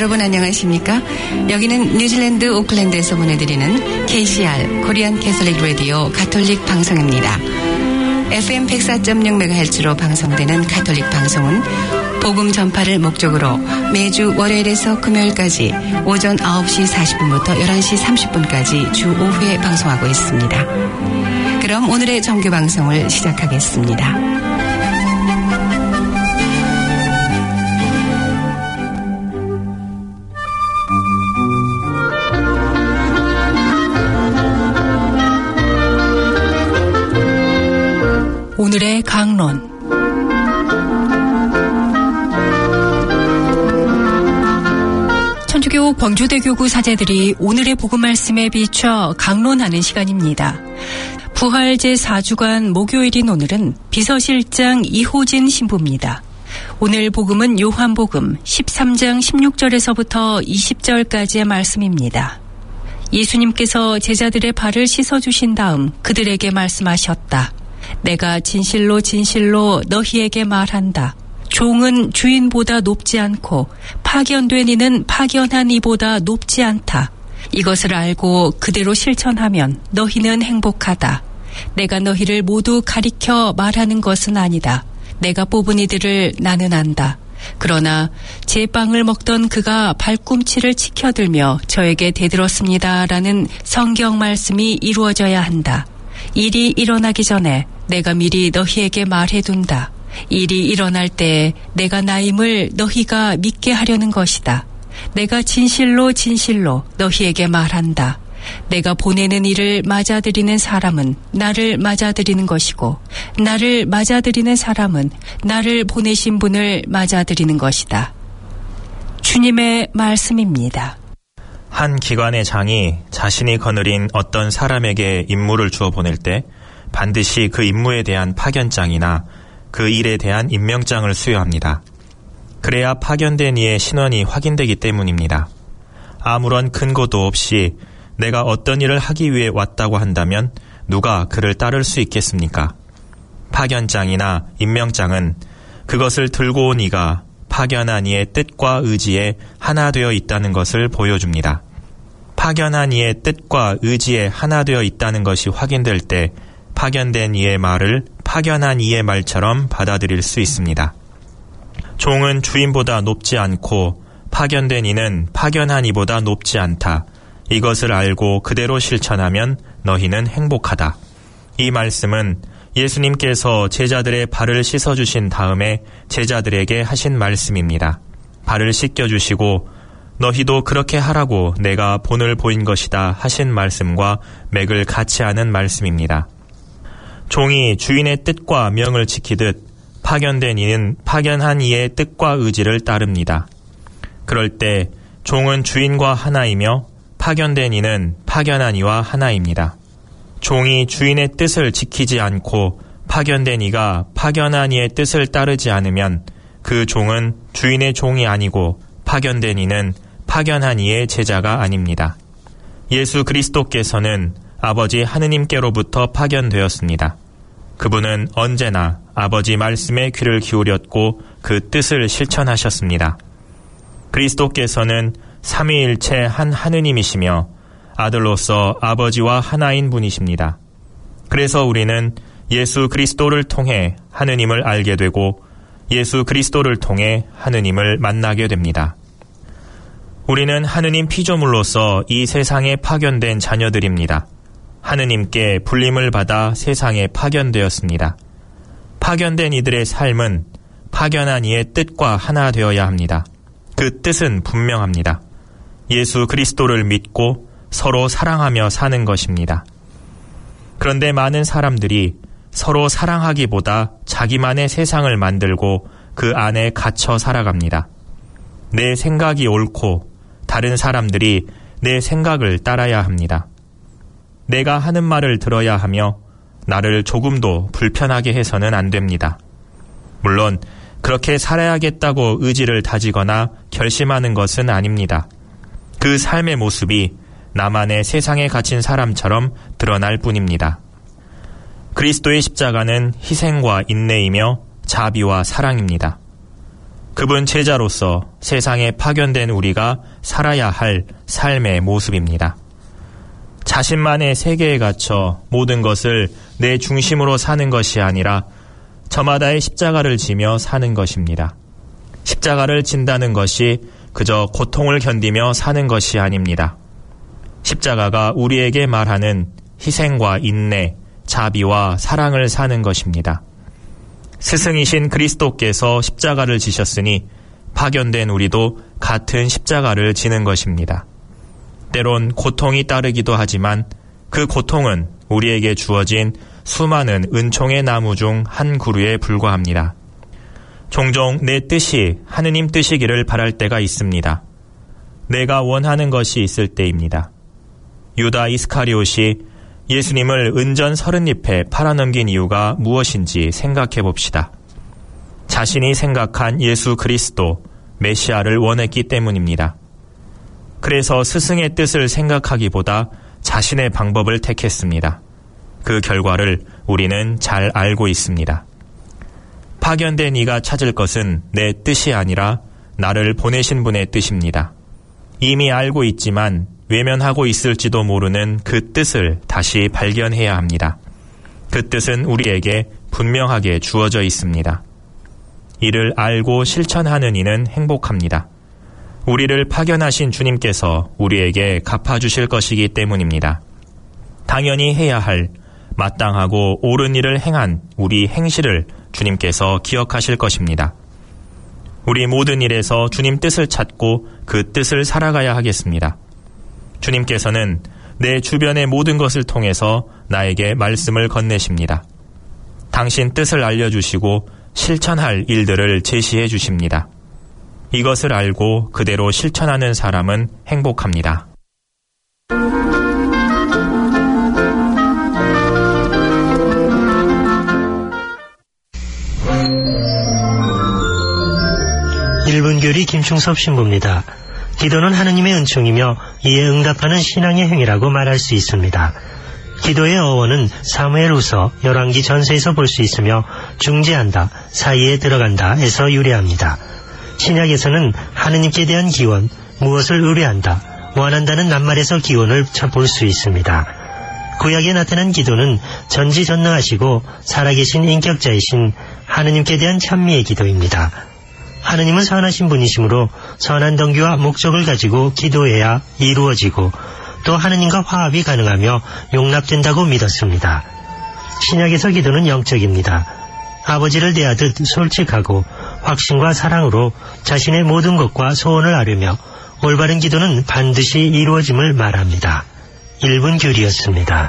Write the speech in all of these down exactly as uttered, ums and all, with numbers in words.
여러분 안녕하십니까? 여기는 뉴질랜드 오클랜드에서 보내드리는 케이씨알 코리안 캐톨릭 라디오 가톨릭 방송입니다. 에프엠 백사 점 육 메가헤르츠로 방송되는 가톨릭 방송은 복음 전파를 목적으로 매주 월요일에서 금요일까지 오전 아홉 시 사십 분부터 열한 시 삼십 분까지 주 오 회 방송하고 있습니다. 그럼 오늘의 정규 방송을 시작하겠습니다. 오늘의 강론. 천주교 광주대교구 사제들이 오늘의 복음 말씀에 비춰 강론하는 시간입니다. 부활 제사 주간 목요일인 오늘은 비서실장 이호진 신부입니다. 오늘 복음은 요한복음 십삼 장 십육 절에서부터 이십 절까지의 말씀입니다. 예수님께서 제자들의 발을 씻어주신 다음 그들에게 말씀하셨다. 내가 진실로 진실로 너희에게 말한다. 종은 주인보다 높지 않고 파견된 이는 파견한 이보다 높지 않다. 이것을 알고 그대로 실천하면 너희는 행복하다. 내가 너희를 모두 가리켜 말하는 것은 아니다. 내가 뽑은 이들을 나는 안다. 그러나 제 빵을 먹던 그가 발꿈치를 치켜들며 저에게 대들었습니다. 라는 성경 말씀이 이루어져야 한다. 일이 일어나기 전에 내가 미리 너희에게 말해둔다. 일이 일어날 때 내가 나임을 너희가 믿게 하려는 것이다. 내가 진실로 진실로 너희에게 말한다. 내가 보내는 이를 맞아들이는 사람은 나를 맞아들이는 것이고 나를 맞아들이는 사람은 나를 보내신 분을 맞아들이는 것이다. 주님의 말씀입니다. 한 기관의 장이 자신이 거느린 어떤 사람에게 임무를 주어 보낼 때 반드시 그 임무에 대한 파견장이나 그 일에 대한 임명장을 수여합니다. 그래야 파견된 이의 신원이 확인되기 때문입니다. 아무런 근거도 없이 내가 어떤 일을 하기 위해 왔다고 한다면 누가 그를 따를 수 있겠습니까? 파견장이나 임명장은 그것을 들고 온 이가 파견한 이의 뜻과 의지에 하나 되어 있다는 것을 보여줍니다. 파견한 이의 뜻과 의지에 하나 되어 있다는 것이 확인될 때 파견된 이의 말을 파견한 이의 말처럼 받아들일 수 있습니다. 종은 주인보다 높지 않고 파견된 이는 파견한 이보다 높지 않다. 이것을 알고 그대로 실천하면 너희는 행복하다. 이 말씀은 예수님께서 제자들의 발을 씻어주신 다음에 제자들에게 하신 말씀입니다. 발을 씻겨주시고 너희도 그렇게 하라고 내가 본을 보인 것이다 하신 말씀과 맥을 같이 하는 말씀입니다. 종이 주인의 뜻과 명을 지키듯 파견된 이는 파견한 이의 뜻과 의지를 따릅니다. 그럴 때 종은 주인과 하나이며 파견된 이는 파견한 이와 하나입니다. 종이 주인의 뜻을 지키지 않고 파견된 이가 파견한 이의 뜻을 따르지 않으면 그 종은 주인의 종이 아니고 파견된 이는 파견한 이의 제자가 아닙니다. 예수 그리스도께서는 아버지 하느님께로부터 파견되었습니다. 그분은 언제나 아버지 말씀에 귀를 기울였고 그 뜻을 실천하셨습니다. 그리스도께서는 삼위일체 한 하느님이시며 아들로서 아버지와 하나인 분이십니다. 그래서 우리는 예수 그리스도를 통해 하느님을 알게 되고 예수 그리스도를 통해 하느님을 만나게 됩니다. 우리는 하느님 피조물로서 이 세상에 파견된 자녀들입니다. 하느님께 불림을 받아 세상에 파견되었습니다. 파견된 이들의 삶은 파견한 이의 뜻과 하나 되어야 합니다. 그 뜻은 분명합니다. 예수 그리스도를 믿고 서로 사랑하며 사는 것입니다. 그런데 많은 사람들이 서로 사랑하기보다 자기만의 세상을 만들고 그 안에 갇혀 살아갑니다. 내 생각이 옳고 다른 사람들이 내 생각을 따라야 합니다. 내가 하는 말을 들어야 하며 나를 조금도 불편하게 해서는 안 됩니다. 물론 그렇게 살아야겠다고 의지를 다지거나 결심하는 것은 아닙니다. 그 삶의 모습이 나만의 세상에 갇힌 사람처럼 드러날 뿐입니다. 그리스도의 십자가는 희생과 인내이며 자비와 사랑입니다. 그분 제자로서 세상에 파견된 우리가 살아야 할 삶의 모습입니다. 자신만의 세계에 갇혀 모든 것을 내 중심으로 사는 것이 아니라 저마다의 십자가를 지며 사는 것입니다. 십자가를 진다는 것이 그저 고통을 견디며 사는 것이 아닙니다. 십자가가 우리에게 말하는 희생과 인내, 자비와 사랑을 사는 것입니다. 스승이신 그리스도께서 십자가를 지셨으니 파견된 우리도 같은 십자가를 지는 것입니다. 때론 고통이 따르기도 하지만 그 고통은 우리에게 주어진 수많은 은총의 나무 중 한 그루에 불과합니다. 종종 내 뜻이 하느님 뜻이기를 바랄 때가 있습니다. 내가 원하는 것이 있을 때입니다. 유다 이스카리옷이 예수님을 은전 서른 잎에 팔아넘긴 이유가 무엇인지 생각해 봅시다. 자신이 생각한 예수 그리스도, 메시아를 원했기 때문입니다. 그래서 스승의 뜻을 생각하기보다 자신의 방법을 택했습니다. 그 결과를 우리는 잘 알고 있습니다. 파견된 이가 찾을 것은 내 뜻이 아니라 나를 보내신 분의 뜻입니다. 이미 알고 있지만 외면하고 있을지도 모르는 그 뜻을 다시 발견해야 합니다. 그 뜻은 우리에게 분명하게 주어져 있습니다. 이를 알고 실천하는 이는 행복합니다. 우리를 파견하신 주님께서 우리에게 갚아주실 것이기 때문입니다. 당연히 해야 할 마땅하고 옳은 일을 행한 우리 행실을 주님께서 기억하실 것입니다. 우리 모든 일에서 주님 뜻을 찾고 그 뜻을 살아가야 하겠습니다. 주님께서는 내 주변의 모든 것을 통해서 나에게 말씀을 건네십니다. 당신 뜻을 알려주시고 실천할 일들을 제시해 주십니다. 이것을 알고 그대로 실천하는 사람은 행복합니다. 일 분 교리 김충섭 신부입니다. 기도는 하느님의 은총이며 이에 응답하는 신앙의 행위라고 말할 수 있습니다. 기도의 어원은 사무엘후서 열왕기 전서에서 볼 수 있으며 중재한다, 사이에 들어간다에서 유래합니다. 신약에서는 하느님께 대한 기원, 무엇을 의뢰한다, 원한다는 낱말에서 기원을 볼 수 있습니다. 구약에 나타난 기도는 전지전능하시고 살아계신 인격자이신 하느님께 대한 찬미의 기도입니다. 하느님은 선하신 분이시므로 선한 덩기와 목적을 가지고 기도해야 이루어지고 또 하느님과 화합이 가능하며 용납된다고 믿었습니다. 신약에서 기도는 영적입니다. 아버지를 대하듯 솔직하고 확신과 사랑으로 자신의 모든 것과 소원을 아뢰며 올바른 기도는 반드시 이루어짐을 말합니다. 일 분 교리였습니다.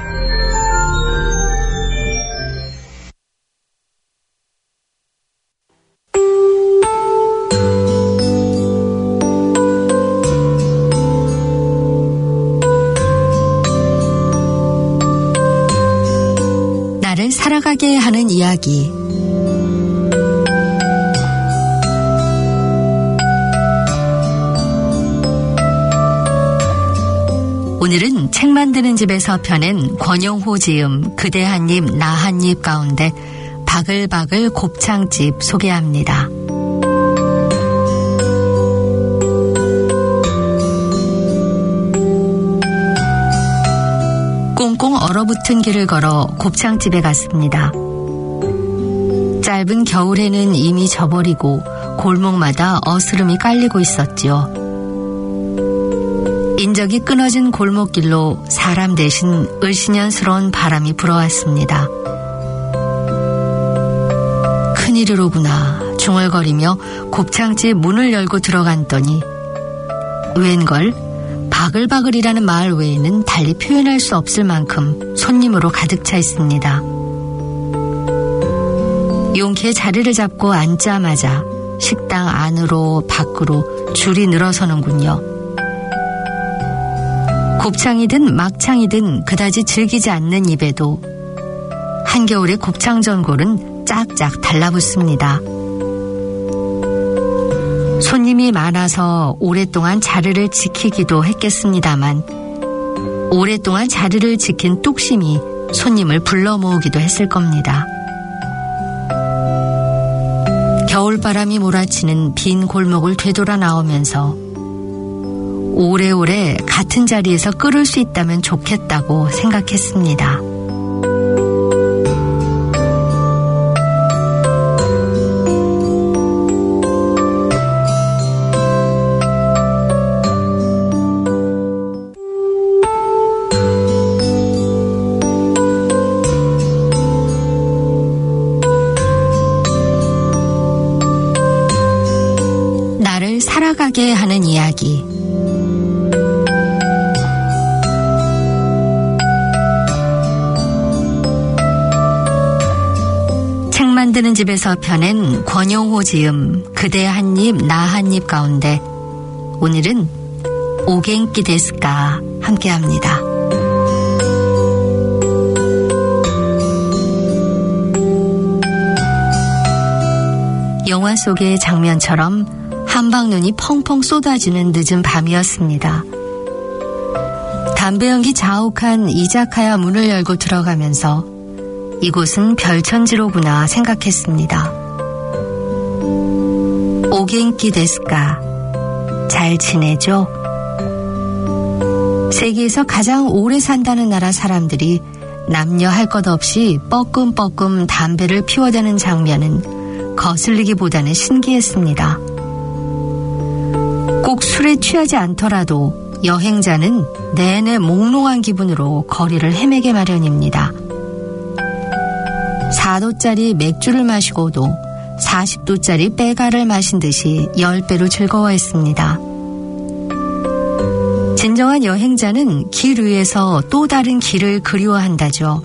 나를 살아가게 하는 이야기. 오늘은 책 만드는 집에서 펴낸 권용호 지음 그대 한 입 나 한 입 가운데 바글바글 곱창집 소개합니다. 꽁꽁 얼어붙은 길을 걸어 곱창집에 갔습니다. 짧은 겨울에는 이미 져버리고 골목마다 어스름이 깔리고 있었지요. 인적이 끊어진 골목길로 사람 대신 을씨년스러운 바람이 불어왔습니다. 큰일이로구나 중얼거리며 곱창집 문을 열고 들어갔더니 웬걸 바글바글이라는 말 외에는 달리 표현할 수 없을 만큼 손님으로 가득 차 있습니다. 용케 자리를 잡고 앉자마자 식당 안으로 밖으로 줄이 늘어서는군요. 곱창이든 막창이든 그다지 즐기지 않는 입에도 한겨울의 곱창 전골은 짝짝 달라붙습니다. 손님이 많아서 오랫동안 자리를 지키기도 했겠습니다만 오랫동안 자리를 지킨 뚝심이 손님을 불러 모으기도 했을 겁니다. 겨울바람이 몰아치는 빈 골목을 되돌아 나오면서 오래오래 같은 자리에서 끓을 수 있다면 좋겠다고 생각했습니다. 나를 살아가게 하는 이야기. 책 만드는 집에서 펴낸 권영호 지음 그대 한 입 나 한 입 가운데 오늘은 오겐키 데스까 함께합니다. 영화 속의 장면처럼 한방눈이 펑펑 쏟아지는 늦은 밤이었습니다. 담배 연기 자욱한 이자카야 문을 열고 들어가면서 이곳은 별천지로구나 생각했습니다. 오겐키 데스까? 잘 지내죠? 세계에서 가장 오래 산다는 나라 사람들이 남녀 할 것 없이 뻐끔뻐끔 담배를 피워대는 장면은 거슬리기보다는 신기했습니다. 꼭 술에 취하지 않더라도 여행자는 내내 몽롱한 기분으로 거리를 헤매게 마련입니다. 사 도짜리 맥주를 마시고도 사십 도짜리 빼가를 마신 듯이 십 배로 즐거워했습니다. 진정한 여행자는 길 위에서 또 다른 길을 그리워한다죠.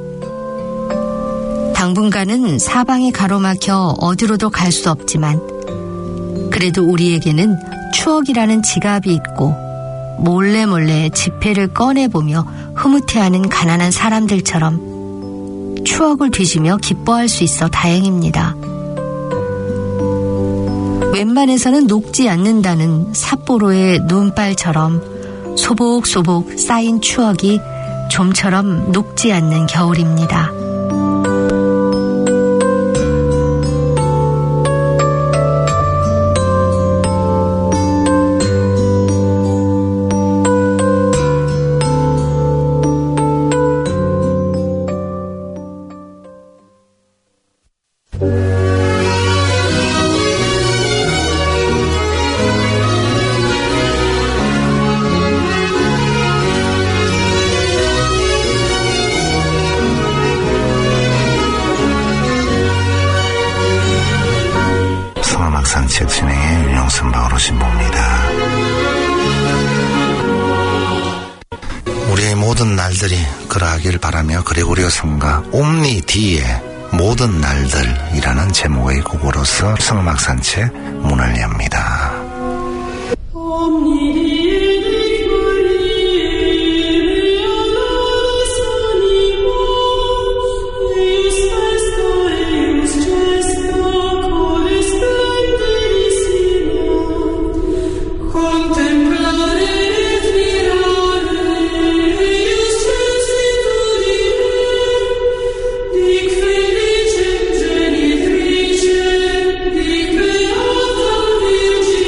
당분간은 사방이 가로막혀 어디로도 갈 수 없지만 그래도 우리에게는 추억이라는 지갑이 있고 몰래 몰래 지폐를 꺼내보며 흐뭇해하는 가난한 사람들처럼 추억을 뒤지며 기뻐할 수 있어 다행입니다. 웬만해서는 녹지 않는다는 삿포로의 눈발처럼 소복소복 쌓인 추억이 좀처럼 녹지 않는 겨울입니다. 산책 진행의 윤영선박으로 신부입니다. 우리의 모든 날들이 그러하길 바라며 그레고리오 성가 옴니 디의 모든 날들이라는 제목의 곡으로서 성음악 산책 문을 엽니다. Di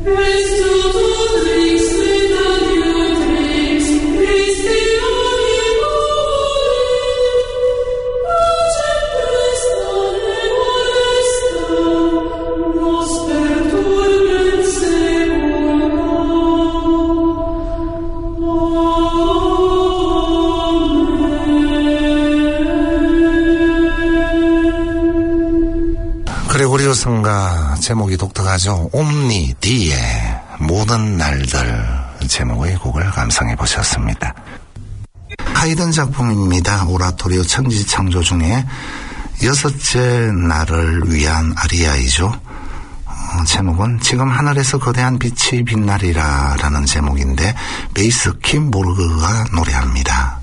그레고리오 성가 제목이 독특하죠. 옴니 디에 모든 날들 제목의 곡을 감상해 보셨습니다. 하이든 작품입니다. 오라토리오 천지창조 중에 여섯째 날을 위한 아리아이죠. 어, 제목은 지금 하늘에서 거대한 빛이 빛나리라 라는 제목인데 베이스 킴 모르그가 노래합니다.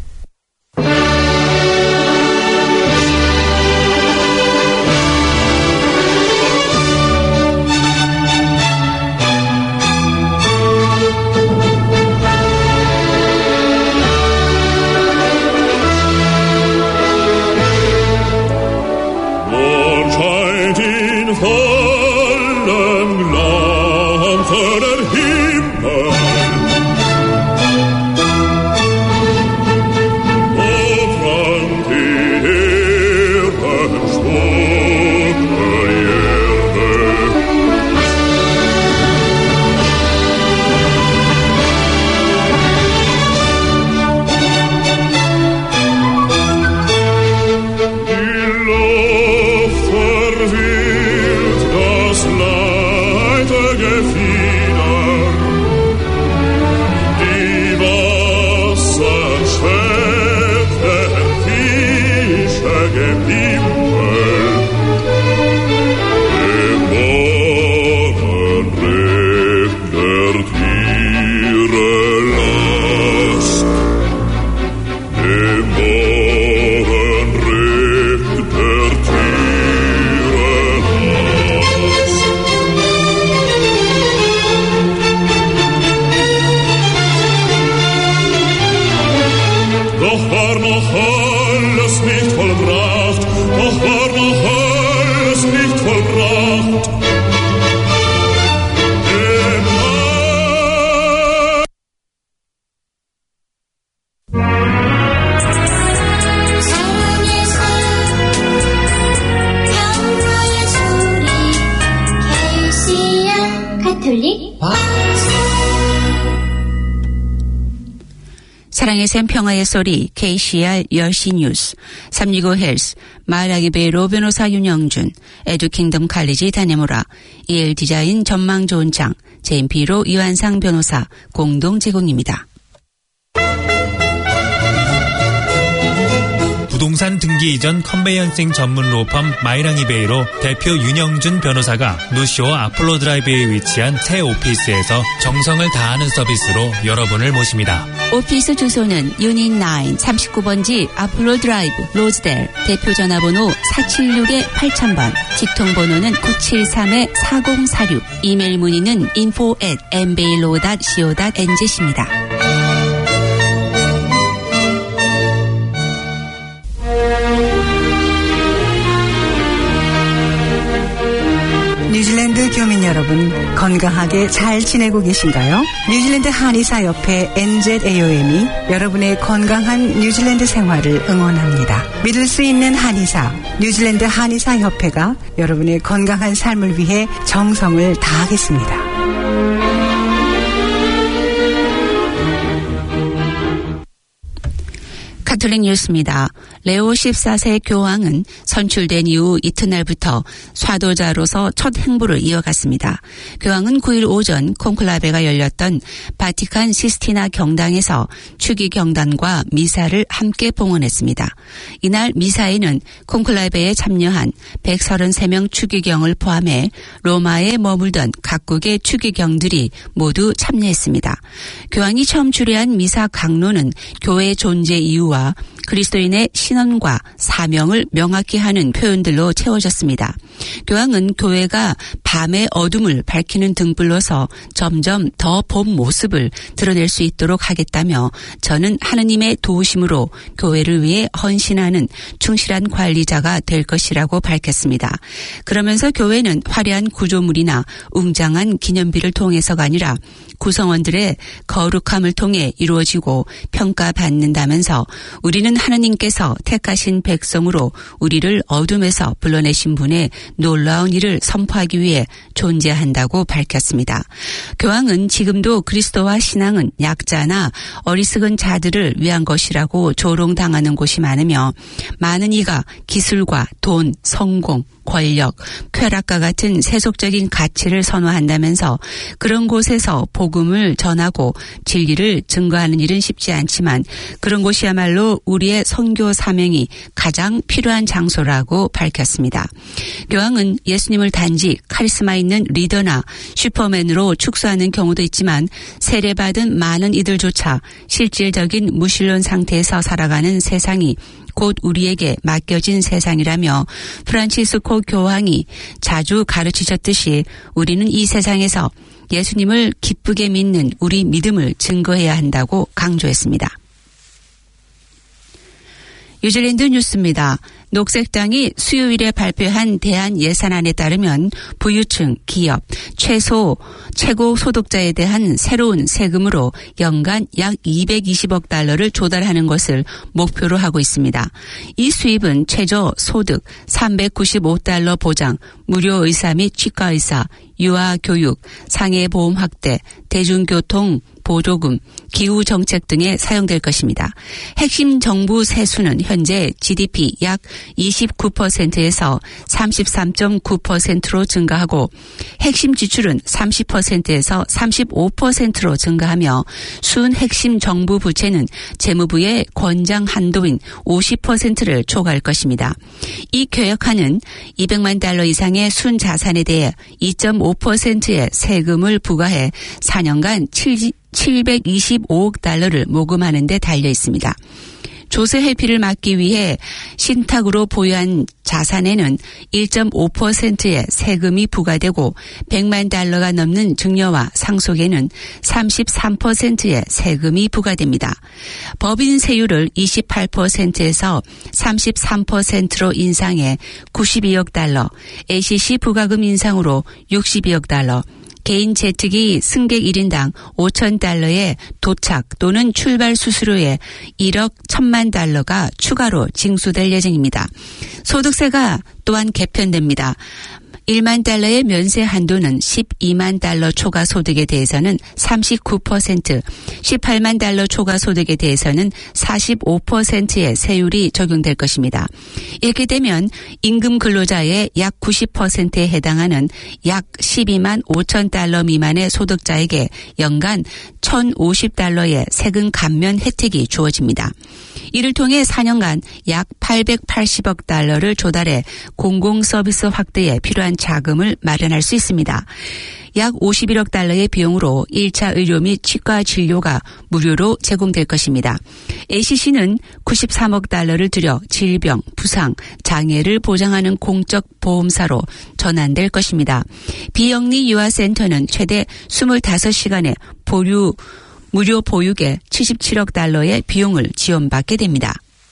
사랑의 샘 평화의 소리 케이씨알 열 시 뉴스 삼육오 헬스 마을아기 베이로 변호사 윤영준 에듀킹덤 칼리지 다네모라 이엘 디자인 전망 좋은 장 제임피로 이완상 변호사 공동 제공입니다. 부동산 등기 이전 컨베이언싱 전문 로펌 마이랑이베이로 대표 윤영준 변호사가 노쇼 아폴로 드라이브에 위치한 새 오피스에서 정성을 다하는 서비스로 여러분을 모십니다. 오피스 주소는 유닛 구 삼십구 번지 아폴로 드라이브 로즈델 대표 전화번호 사칠육 팔천 번 직통번호는 구칠삼 사공사육 이메일 문의는 인포 앳 엠베일로 닷 씨오 닷 엔지씨입니다. 뉴질랜드 교민 여러분 건강하게 잘 지내고 계신가요? 뉴질랜드 한의사협회 엔제이오엠이 여러분의 건강한 뉴질랜드 생활을 응원합니다. 믿을 수 있는 한의사 뉴질랜드 한의사협회가 여러분의 건강한 삶을 위해 정성을 다하겠습니다. 카톨릭 뉴스입니다. 레오 십사 세 교황은 선출된 이후 이튿날부터 사도자로서 첫 행보를 이어갔습니다. 교황은 구 일 오전 콘클라베가 열렸던 바티칸 시스티나 경당에서 추기 경단과 미사를 함께 봉헌했습니다. 이날 미사에는 콘클라베에 참여한 백삼십삼 명 추기경을 포함해 로마에 머물던 각국의 추기경들이 모두 참여했습니다. 교황이 처음 주례한 미사 강론은 교회 존재 이유와 그리스도인의 신원과 사명을 명확히 하는 표현들로 채워졌습니다. 교황은 교회가 밤의 어둠을 밝히는 등불로서 점점 더 본 모습을 드러낼 수 있도록 하겠다며 저는 하느님의 도우심으로 교회를 위해 헌신하는 충실한 관리자가 될 것이라고 밝혔습니다. 그러면서 교회는 화려한 구조물이나 웅장한 기념비를 통해서가 아니라 구성원들의 거룩함을 통해 이루어지고 평가받는다면서 우리는 하느님께서 택하신 백성으로 우리를 어둠에서 불러내신 분의 놀라운 일을 선포하기 위해 존재한다고 밝혔습니다. 교황은 지금도 그리스도와 신앙은 약자나 어리석은 자들을 위한 것이라고 조롱당하는 곳이 많으며 많은 이가 기술과 돈, 성공, 권력, 쾌락과 같은 세속적인 가치를 선호한다면서 그런 곳에서 복음을 전하고 진리를 증거하는 일은 쉽지 않지만 그런 곳이야말로 우리의 선교 사명이 가장 필요한 장소라고 밝혔습니다. 교황은 예수님을 단지 카리스마 있는 리더나 슈퍼맨으로 축소하는 경우도 있지만 세례받은 많은 이들조차 실질적인 무신론 상태에서 살아가는 세상이 곧 우리에게 맡겨진 세상이라며 프란치스코 교황이 자주 가르치셨듯이 우리는 이 세상에서 예수님을 기쁘게 믿는 우리 믿음을 증거해야 한다고 강조했습니다. 뉴질랜드 뉴스입니다. 녹색당이 수요일에 발표한 대안 예산안에 따르면 부유층, 기업, 최소, 최고 소득자에 대한 새로운 세금으로 연간 약 이백이십억 달러를 조달하는 것을 목표로 하고 있습니다. 이 수입은 최저 소득 삼백구십오 달러 보장, 무료 의사 및 치과 의사, 유아 교육, 장애 보험 확대, 대중교통 보조금, 기후 정책 등에 사용될 것입니다. 핵심 정부 세수는 현재 지디피 약 이십구 퍼센트에서 삼십삼 점 구 퍼센트로 증가하고 핵심 지출은 삼십 퍼센트에서 삼십오 퍼센트로 증가하며 순 핵심 정부 부채는 재무부의 권장 한도인 오십 퍼센트를 초과할 것입니다. 이 개혁안은 이백만 달러 이상의 순 자산에 대해 이 점 오 퍼센트의 세금을 부과해 사 년간 칠백이십오억 달러를 모금하는 데 달려 있습니다. 조세 회피를 막기 위해 신탁으로 보유한 자산에는 일 점 오 퍼센트의 세금이 부과되고 백만 달러가 넘는 증여와 상속에는 삼십삼 퍼센트의 세금이 부과됩니다. 법인 세율을 이십팔 퍼센트에서 삼십삼 퍼센트로 인상해 구십이억 달러, 에이씨씨 부과금 인상으로 육십이억 달러, 개인 제트기 승객 일 인당 오천 달러의 도착 또는 출발 수수료에 일억 천만 달러가 추가로 징수될 예정입니다. 소득세가 또한 개편됩니다. 일만 달러의 면세 한도는 십이만 달러 초과 소득에 대해서는 삼십구 퍼센트, 십팔만 달러 초과 소득에 대해서는 사십오 퍼센트의 세율이 적용될 것입니다. 이렇게 되면 임금 근로자의 약 구십 퍼센트에 해당하는 약 십이만 오천 달러 미만의 소득자에게 연간 천오십 달러의 세금 감면 혜택이 주어집니다. 이를 통해 사 년간 약 팔백팔십억 달러를 조달해 공공서비스 확대에 필요한 자금을 마련할 수 있습니다. 약 오십일억 달러의 비용으로 일 차 의료 및 치과 진료가 무료로 제공될 것입니다. 에이씨씨는 구십삼억 달러를 들여 질병, 부상, 장애를 보장하는 공적 보험사로 전환될 것입니다. 비영리 유아센터는 최대 이십오 시간의 보류 무료 보육에 칠십칠억 달러의 비용을 지원받게 됩니다.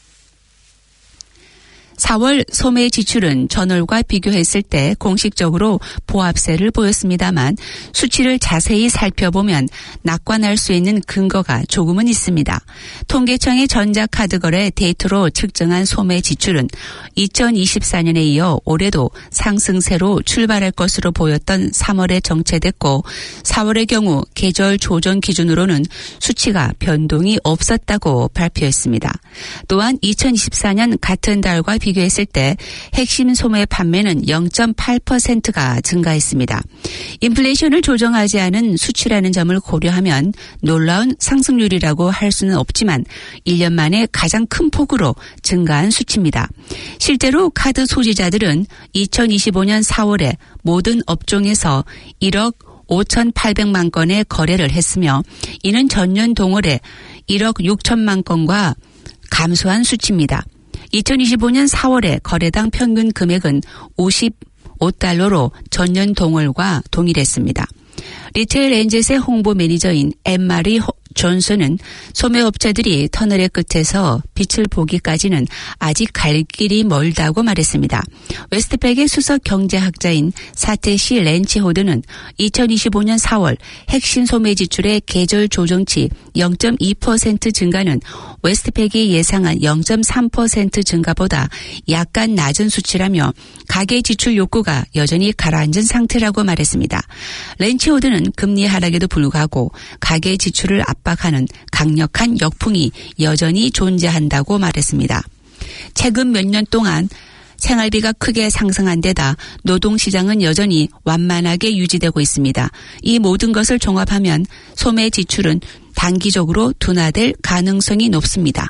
사월 소매 지출은 전월과 비교했을 때 공식적으로 보합세를 보였습니다만 수치를 자세히 살펴보면 낙관할 수 있는 근거가 조금은 있습니다. 통계청의 전자카드 거래 데이터로 측정한 소매 지출은 이천이십사 년에 이어 올해도 상승세로 출발할 것으로 보였던 삼월에 정체됐고 사월의 경우 계절 조정 기준으로는 수치가 변동이 없었다고 발표했습니다. 또한 이천이십사 년 같은 달과 비교했을 때 핵심 소매 판매는 영 점 팔 퍼센트가 증가했습니다. 인플레이션을 조정하지 않은 수치라는 점을 고려하면 놀라운 상승률이라고 할 수는 없지만 일 년 만에 가장 큰 폭으로 증가한 수치입니다. 실제로 카드 소지자들은 이천이십오 년 사월에 모든 업종에서 일억 오천팔백만 건의 거래를 했으며 이는 전년 동월에 일억 육천만 건과 감소한 수치입니다. 이천이십오 년 사월에 거래당 평균 금액은 오 달러로 전년 동월과 동일했습니다. 리테일 엔젯의 홍보 매니저인 엠마리 존슨은 소매업체들이 터널의 끝에서 빛을 보기까지는 아직 갈 길이 멀다고 말했습니다. 웨스트팩의 수석 경제학자인 사테시 렌치호드는 이천이십오년 사월 핵심 소매 지출의 계절 조정치 영 점 이 퍼센트 증가는 웨스트팩이 예상한 영 점 삼 퍼센트 증가보다 약간 낮은 수치라며 가계 지출 욕구가 여전히 가라앉은 상태라고 말했습니다. 렌치호드는 금리 하락에도 불구하고 가계 지출을 압박하는 강력한 역풍이 여전히 존재한다고 말했습니다. 최근 몇 년 동안 생활비가 크게 상승한 데다 노동시장은 여전히 완만하게 유지되고 있습니다. 이 모든 것을 종합하면 소매 지출은 단기적으로 둔화될 가능성이 높습니다.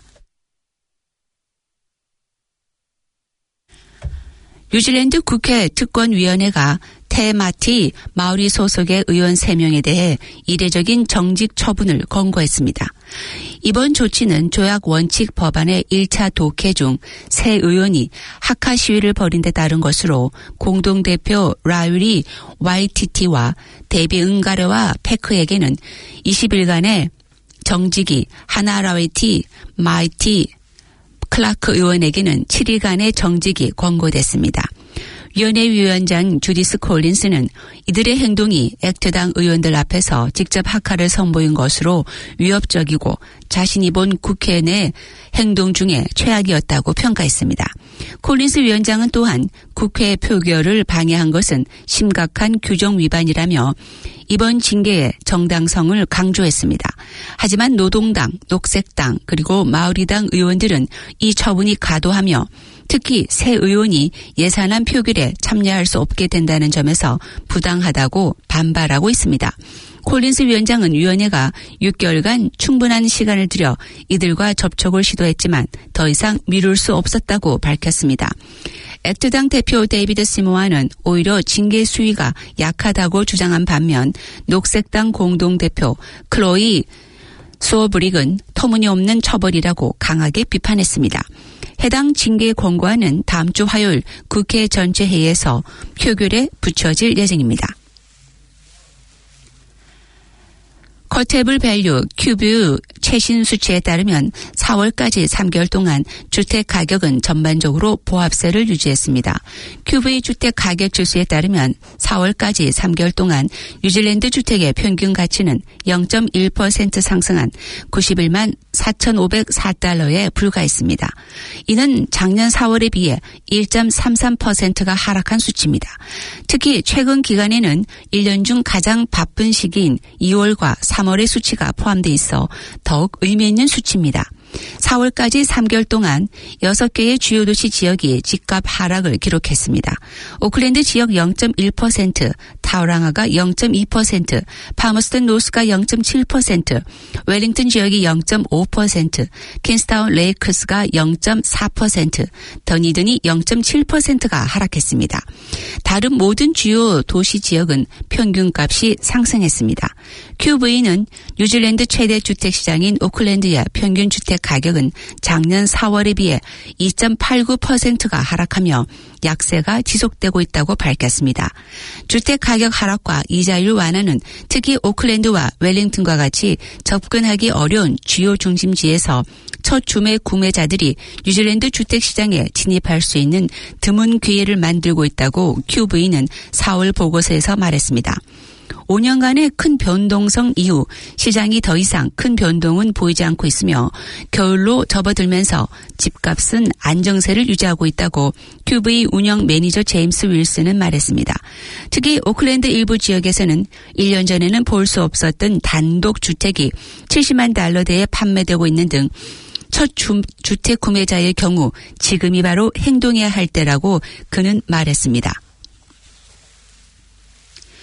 뉴질랜드 국회 특권위원회가 테마티 마우리 소속의 의원 세 명에 대해 이례적인 정직 처분을 권고했습니다. 이번 조치는 조약 원칙 법안의 일 차 독해 중 세 의원이 학하 시위를 벌인 데 따른 것으로 공동대표 라유리 와이티티와 데비 응가르와 페크에게는 이십 일간의 정직이, 하나라웨티 마이티 클라크 의원에게는 칠 일간의 정직이 권고됐습니다. 위원회 위원장 주디스 콜린스는 이들의 행동이 액트당 의원들 앞에서 직접 학하를 선보인 것으로 위협적이고 자신이 본 국회 내 행동 중에 최악이었다고 평가했습니다. 콜린스 위원장은 또한 국회 표결을 방해한 것은 심각한 규정 위반이라며 이번 징계의 정당성을 강조했습니다. 하지만 노동당, 녹색당 그리고 마오리당 의원들은 이 처분이 과도하며 특히 새 의원이 예산안 표결에 참여할 수 없게 된다는 점에서 부당하다고 반발하고 있습니다. 콜린스 위원장은 위원회가 육 개월간 충분한 시간을 들여 이들과 접촉을 시도했지만 더 이상 미룰 수 없었다고 밝혔습니다. 액트당 대표 데이비드 시모아는 오히려 징계 수위가 약하다고 주장한 반면 녹색당 공동대표 클로이 소브릭은 터무니없는 처벌이라고 강하게 비판했습니다. 해당 징계 권고안은 다음 주 화요일 국회 전체 회의에서 표결에 붙여질 예정입니다. 커테이블 밸류 큐브 최신 수치에 따르면 사월까지 삼 개월 동안 주택 가격은 전반적으로 보합세를 유지했습니다. 큐브의 주택 가격 지수에 따르면 사월까지 삼 개월 동안 뉴질랜드 주택의 평균 가치는 영 점 일 퍼센트 상승한 구십일만 사천오백사 달러에 불과했습니다. 이는 작년 사월에 비해 일 점 삼삼 퍼센트가 하락한 수치입니다. 특히 최근 기간에는 일 년 중 가장 바쁜 시기인 이월과 삼월의 수치가 포함돼 있어 더욱 의미 있는 수치입니다. 사월까지 삼 개월 동안 여섯 개의 주요 도시 지역이 집값 하락을 기록했습니다. 오클랜드 지역 영 점 일 퍼센트, 타우랑아가 영 점 이 퍼센트, 파머스턴 노스가 영 점 칠 퍼센트, 웰링턴 지역이 영 점 오 퍼센트, 킨스타운 레이크스가 영 점 사 퍼센트, 더니든이 영 점 칠 퍼센트가 하락했습니다. 다른 모든 주요 도시 지역은 평균값이 상승했습니다. 큐브이는 뉴질랜드 최대 주택시장인 오클랜드의 평균 주택 가격은 작년 사월에 비해 이 점 팔구 퍼센트가 하락하며 약세가 지속되고 있다고 밝혔습니다. 주택 가격 하락과 이자율 완화는 특히 오클랜드와 웰링턴과 같이 접근하기 어려운 주요 중심지에서 첫 주매 구매자들이 뉴질랜드 주택시장에 진입할 수 있는 드문 기회를 만들고 있다고 큐브이는 사월 보고서에서 말했습니다. 오 년간의 큰 변동성 이후 시장이 더 이상 큰 변동은 보이지 않고 있으며 겨울로 접어들면서 집값은 안정세를 유지하고 있다고 큐브이 운영 매니저 제임스 윌슨은 말했습니다. 특히 오클랜드 일부 지역에서는 일 년 전에는 볼 수 없었던 단독 주택이 칠십만 달러대에 판매되고 있는 등 첫 주택 구매자의 경우 지금이 바로 행동해야 할 때라고 그는 말했습니다.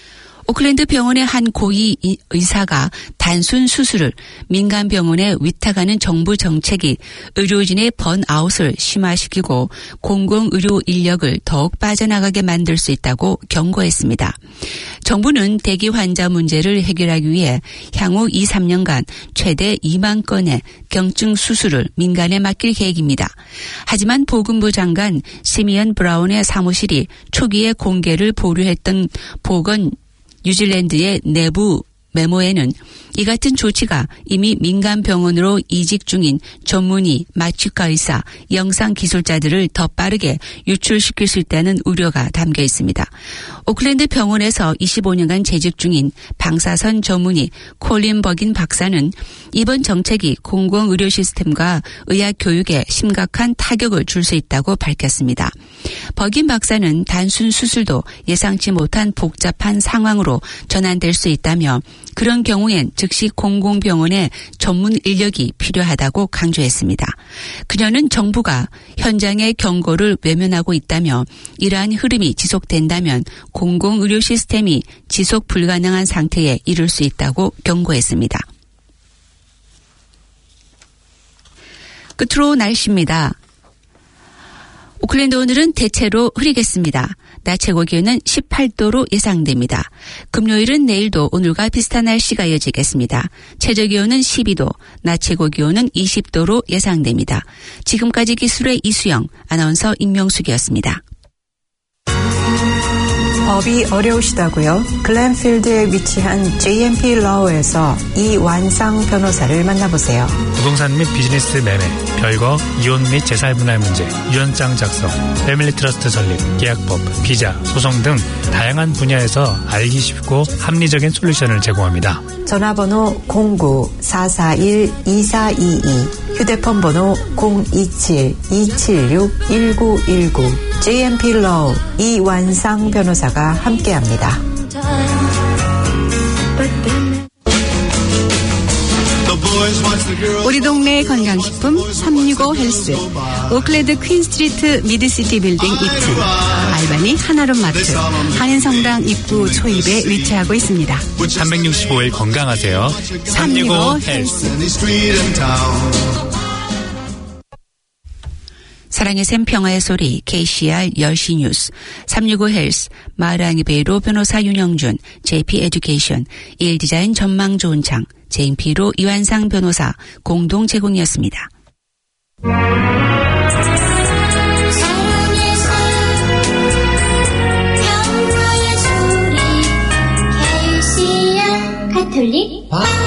오클랜드 병원의 한 고위 의사가 단순 수술을 민간 병원에 위탁하는 정부 정책이 의료진의 번아웃을 심화시키고 공공의료 인력을 더욱 빠져나가게 만들 수 있다고 경고했습니다. 정부는 대기 환자 문제를 해결하기 위해 향후 이, 삼 년간 최대 이만 건의 경증 수술을 민간에 맡길 계획입니다. 하지만 보건부 장관 시미언 브라운의 사무실이 초기에 공개를 보류했던 보건 뉴질랜드의 내부 메모에는 이 같은 조치가 이미 민간 병원으로 이직 중인 전문의, 마취과 의사, 영상 기술자들을 더 빠르게 유출시킬 수 있다는 우려가 담겨 있습니다. 오클랜드 병원에서 이십오 년간 재직 중인 방사선 전문의 콜린 버긴 박사는 이번 정책이 공공의료 시스템과 의학 교육에 심각한 타격을 줄 수 있다고 밝혔습니다. 버긴 박사는 단순 수술도 예상치 못한 복잡한 상황으로 전환될 수 있다며 그런 경우엔 즉시 공공병원에 전문 인력이 필요하다고 강조했습니다. 그녀는 정부가 현장의 경고를 외면하고 있다며 이러한 흐름이 지속된다면 공공의료 시스템이 지속 불가능한 상태에 이를 수 있다고 경고했습니다. 끝으로 날씨입니다. 오클랜드 오늘은 대체로 흐리겠습니다. 낮 최고 기온은 십팔 도로 예상됩니다. 금요일은 내일도 오늘과 비슷한 날씨가 이어지겠습니다. 최저 기온은 십이 도, 낮 최고 기온은 이십 도로 예상됩니다. 지금까지 기술의 이수영, 아나운서 임명숙이었습니다. 법이 어려우시다고요? 글렌필드에 위치한 제이엠피 라우에서 이완상 변호사를 만나보세요. 부동산 및 비즈니스 매매, 별거, 이혼 및 재산 분할 문제, 유언장 작성, 패밀리 트러스트 설립, 계약법, 비자, 소송 등 다양한 분야에서 알기 쉽고 합리적인 솔루션을 제공합니다. 전화번호 공구 사사일 이사이이, 휴대폰 번호 공이칠 이칠육 일구일구, 제이엠피 라우 이완상 변호사가 함께합니다. 우리 동네 건강식품 삼육오 헬스, 오클랜드 퀸스트리트 미드시티 빌딩 이층, 알바니 하나룸 마트, 한인성당 입구 초입에 위치하고 있습니다. 삼백육십오 일 건강하세요. 삼육오 헬스. 사랑의 샘 평화의 소리 케이씨알 열 시 뉴스 삼육오 헬스 마랑이 베이로 변호사 윤영준 제이피 에듀케이션 일 디자인 전망 좋은 창 제이피로 이완상 변호사 공동 제공이었습니다. 가톨릭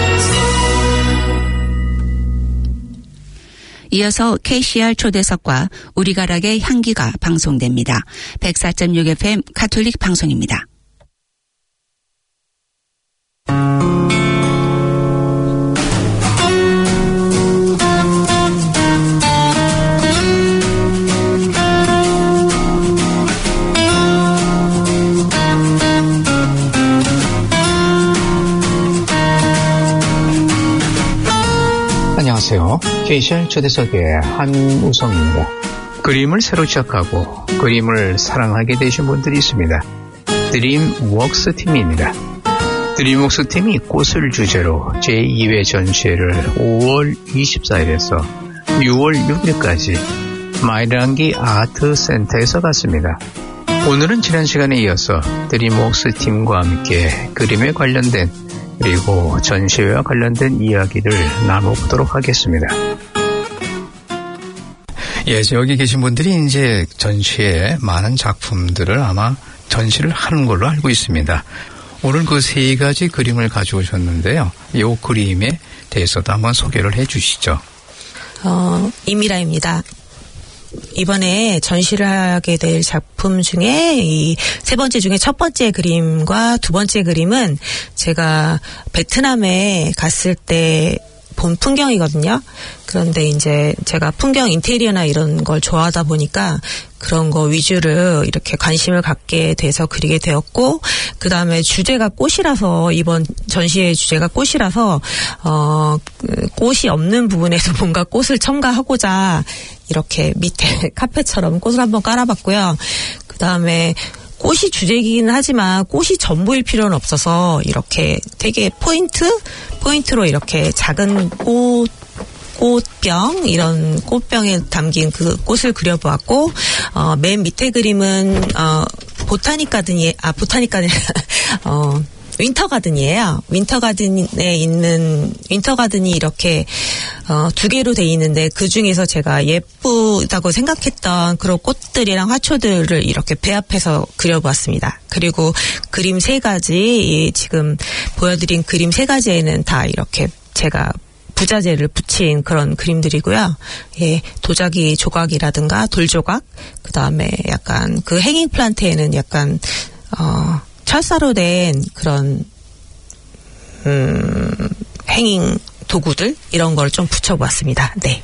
이어서 케이씨알 초대석과 우리 가락의 향기가 방송됩니다. 백사 점 육 에프엠 가톨릭 방송입니다. 안녕하세요. 케이씨알 초대석의 한우성입니다. 그림을 새로 시작하고 그림을 사랑하게 되신 분들이 있습니다. 드림웍스 팀입니다. 드림웍스 팀이 꽃을 주제로 제이 회 전시회를 오월 이십사일에서 유월 육일까지 마이랑기 아트센터에서 갔습니다. 오늘은 지난 시간에 이어서 드림웍스 팀과 함께 그림에 관련된 그리고 전시회와 관련된 이야기를 나눠보도록 하겠습니다. 예, 여기 계신 분들이 이제 전시에 많은 작품들을 아마 전시를 하는 걸로 알고 있습니다. 오늘 그 세 가지 그림을 가져오셨는데요. 이 그림에 대해서도 한번 소개를 해 주시죠. 어, 이미라입니다. 이번에 전시를 하게 될 작품 중에 이 세 번째 중에 첫 번째 그림과 두 번째 그림은 제가 베트남에 갔을 때 본 풍경이거든요. 그런데 이제 제가 풍경 인테리어나 이런 걸 좋아하다 보니까 그런 거 위주로 이렇게 관심을 갖게 돼서 그리게 되었고, 그 다음에 주제가 꽃이라서, 이번 전시의 주제가 꽃이라서 어 꽃이 없는 부분에서 뭔가 꽃을 첨가하고자 이렇게 밑에 카펫처럼 꽃을 한번 깔아봤고요. 그 다음에 꽃이 주제이긴 하지만 꽃이 전부일 필요는 없어서 이렇게 되게 포인트 포인트로 이렇게 작은 꽃 꽃병 이런 꽃병에 담긴 그 꽃을 그려보았고 어, 맨 밑에 그림은 어, 보타닉 가든이 아 보타닉 가든 어. 윈터 가든이에요. 윈터 가든에 있는 윈터 가든이 이렇게 어, 두 개로 돼 있는데 그 중에서 제가 예쁘다고 생각했던 그런 꽃들이랑 화초들을 이렇게 배합해서 그려보았습니다. 그리고 그림 세 가지 지금 보여드린 그림 세 가지에는 다 이렇게 제가 부자재를 붙인 그런 그림들이고요. 예, 도자기 조각이라든가 돌 조각, 그 다음에 약간 그 행잉 플란트에는 약간 어. 철사로 된 그런 음, 행잉 도구들 이런 걸 좀 붙여보았습니다. 네.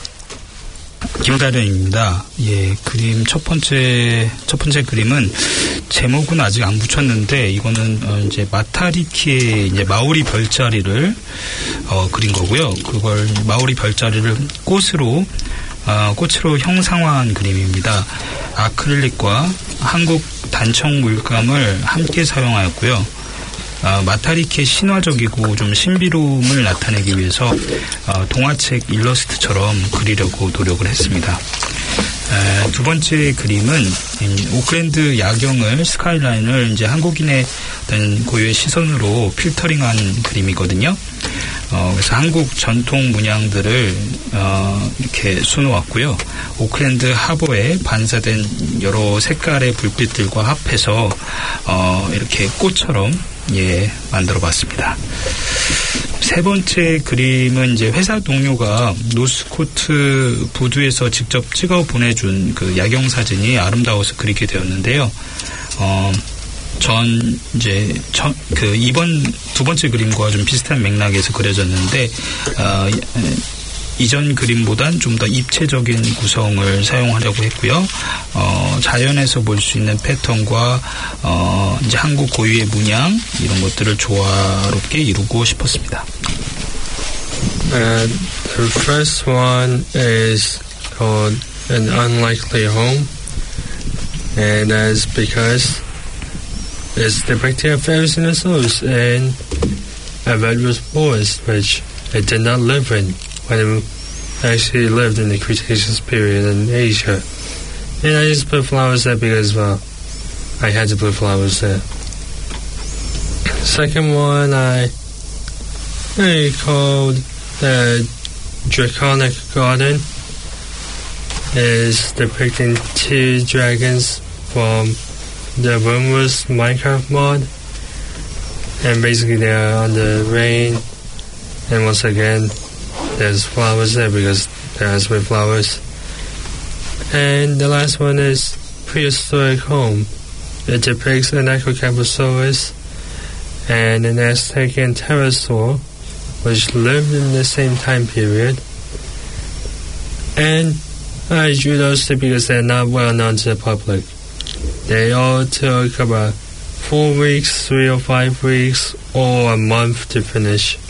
김다련입니다. 예, 그림 첫 번째 첫 번째 그림은 제목은 아직 안 붙였는데 이거는 어, 이제 마타리키의 이제 마오리 별자리를 어, 그린 거고요. 그걸 마오리 별자리를 꽃으로 어, 꽃으로 형상화한 그림입니다. 아크릴릭과 한국 단청 물감을 함께 사용하였고요. 어, 마타리키의 신화적이고 좀 신비로움을 나타내기 위해서 어, 동화책 일러스트처럼 그리려고 노력을 했습니다. 에, 두 번째 그림은 오클랜드 야경을 스카이라인을 이제 한국인의 어떤 고유의 시선으로 필터링한 그림이거든요. 어, 그래서 한국 전통 문양들을 어, 이렇게 수놓았고요. 오클랜드 하버에 반사된 여러 색깔의 불빛들과 합해서 어, 이렇게 꽃처럼 예 만들어봤습니다. 세 번째 그림은 이제 회사 동료가 노스코트 부두에서 직접 찍어 보내준 그 야경 사진이 아름다워서 그리게 되었는데요. 어, 전 이제 전, 그 이번 두 번째 그림과 좀 비슷한 맥락에서 그려졌는데 어, 이전 그림보단 좀 더 입체적인 구성을 사용하려고 했고요. 어, 자연에서 볼 수 있는 패턴과 어, 이제 한국 고유의 문양 이런 것들을 조화롭게 이루고 싶었습니다. Uh, the first one is called An Unlikely Home, and that's because it's depicting a fairy in the source and a redwood forest which it did not live in when it actually lived in the Cretaceous period in Asia. And I just put flowers there because, well, I had to put flowers there. Second one I, I called the Draconic Garden. Is depicting two dragons from the Wormwood's Minecraft mod. And basically they are under rain. And once again, there's flowers there because there has been flowers. And the last one is Prehistoric Home. It depicts an Echocamposaurus and an Aztecian pterosaur, which lived in the same time period. And I drew those two because they're not well known to the public. They all took about four weeks, three or five weeks, or a month to finish.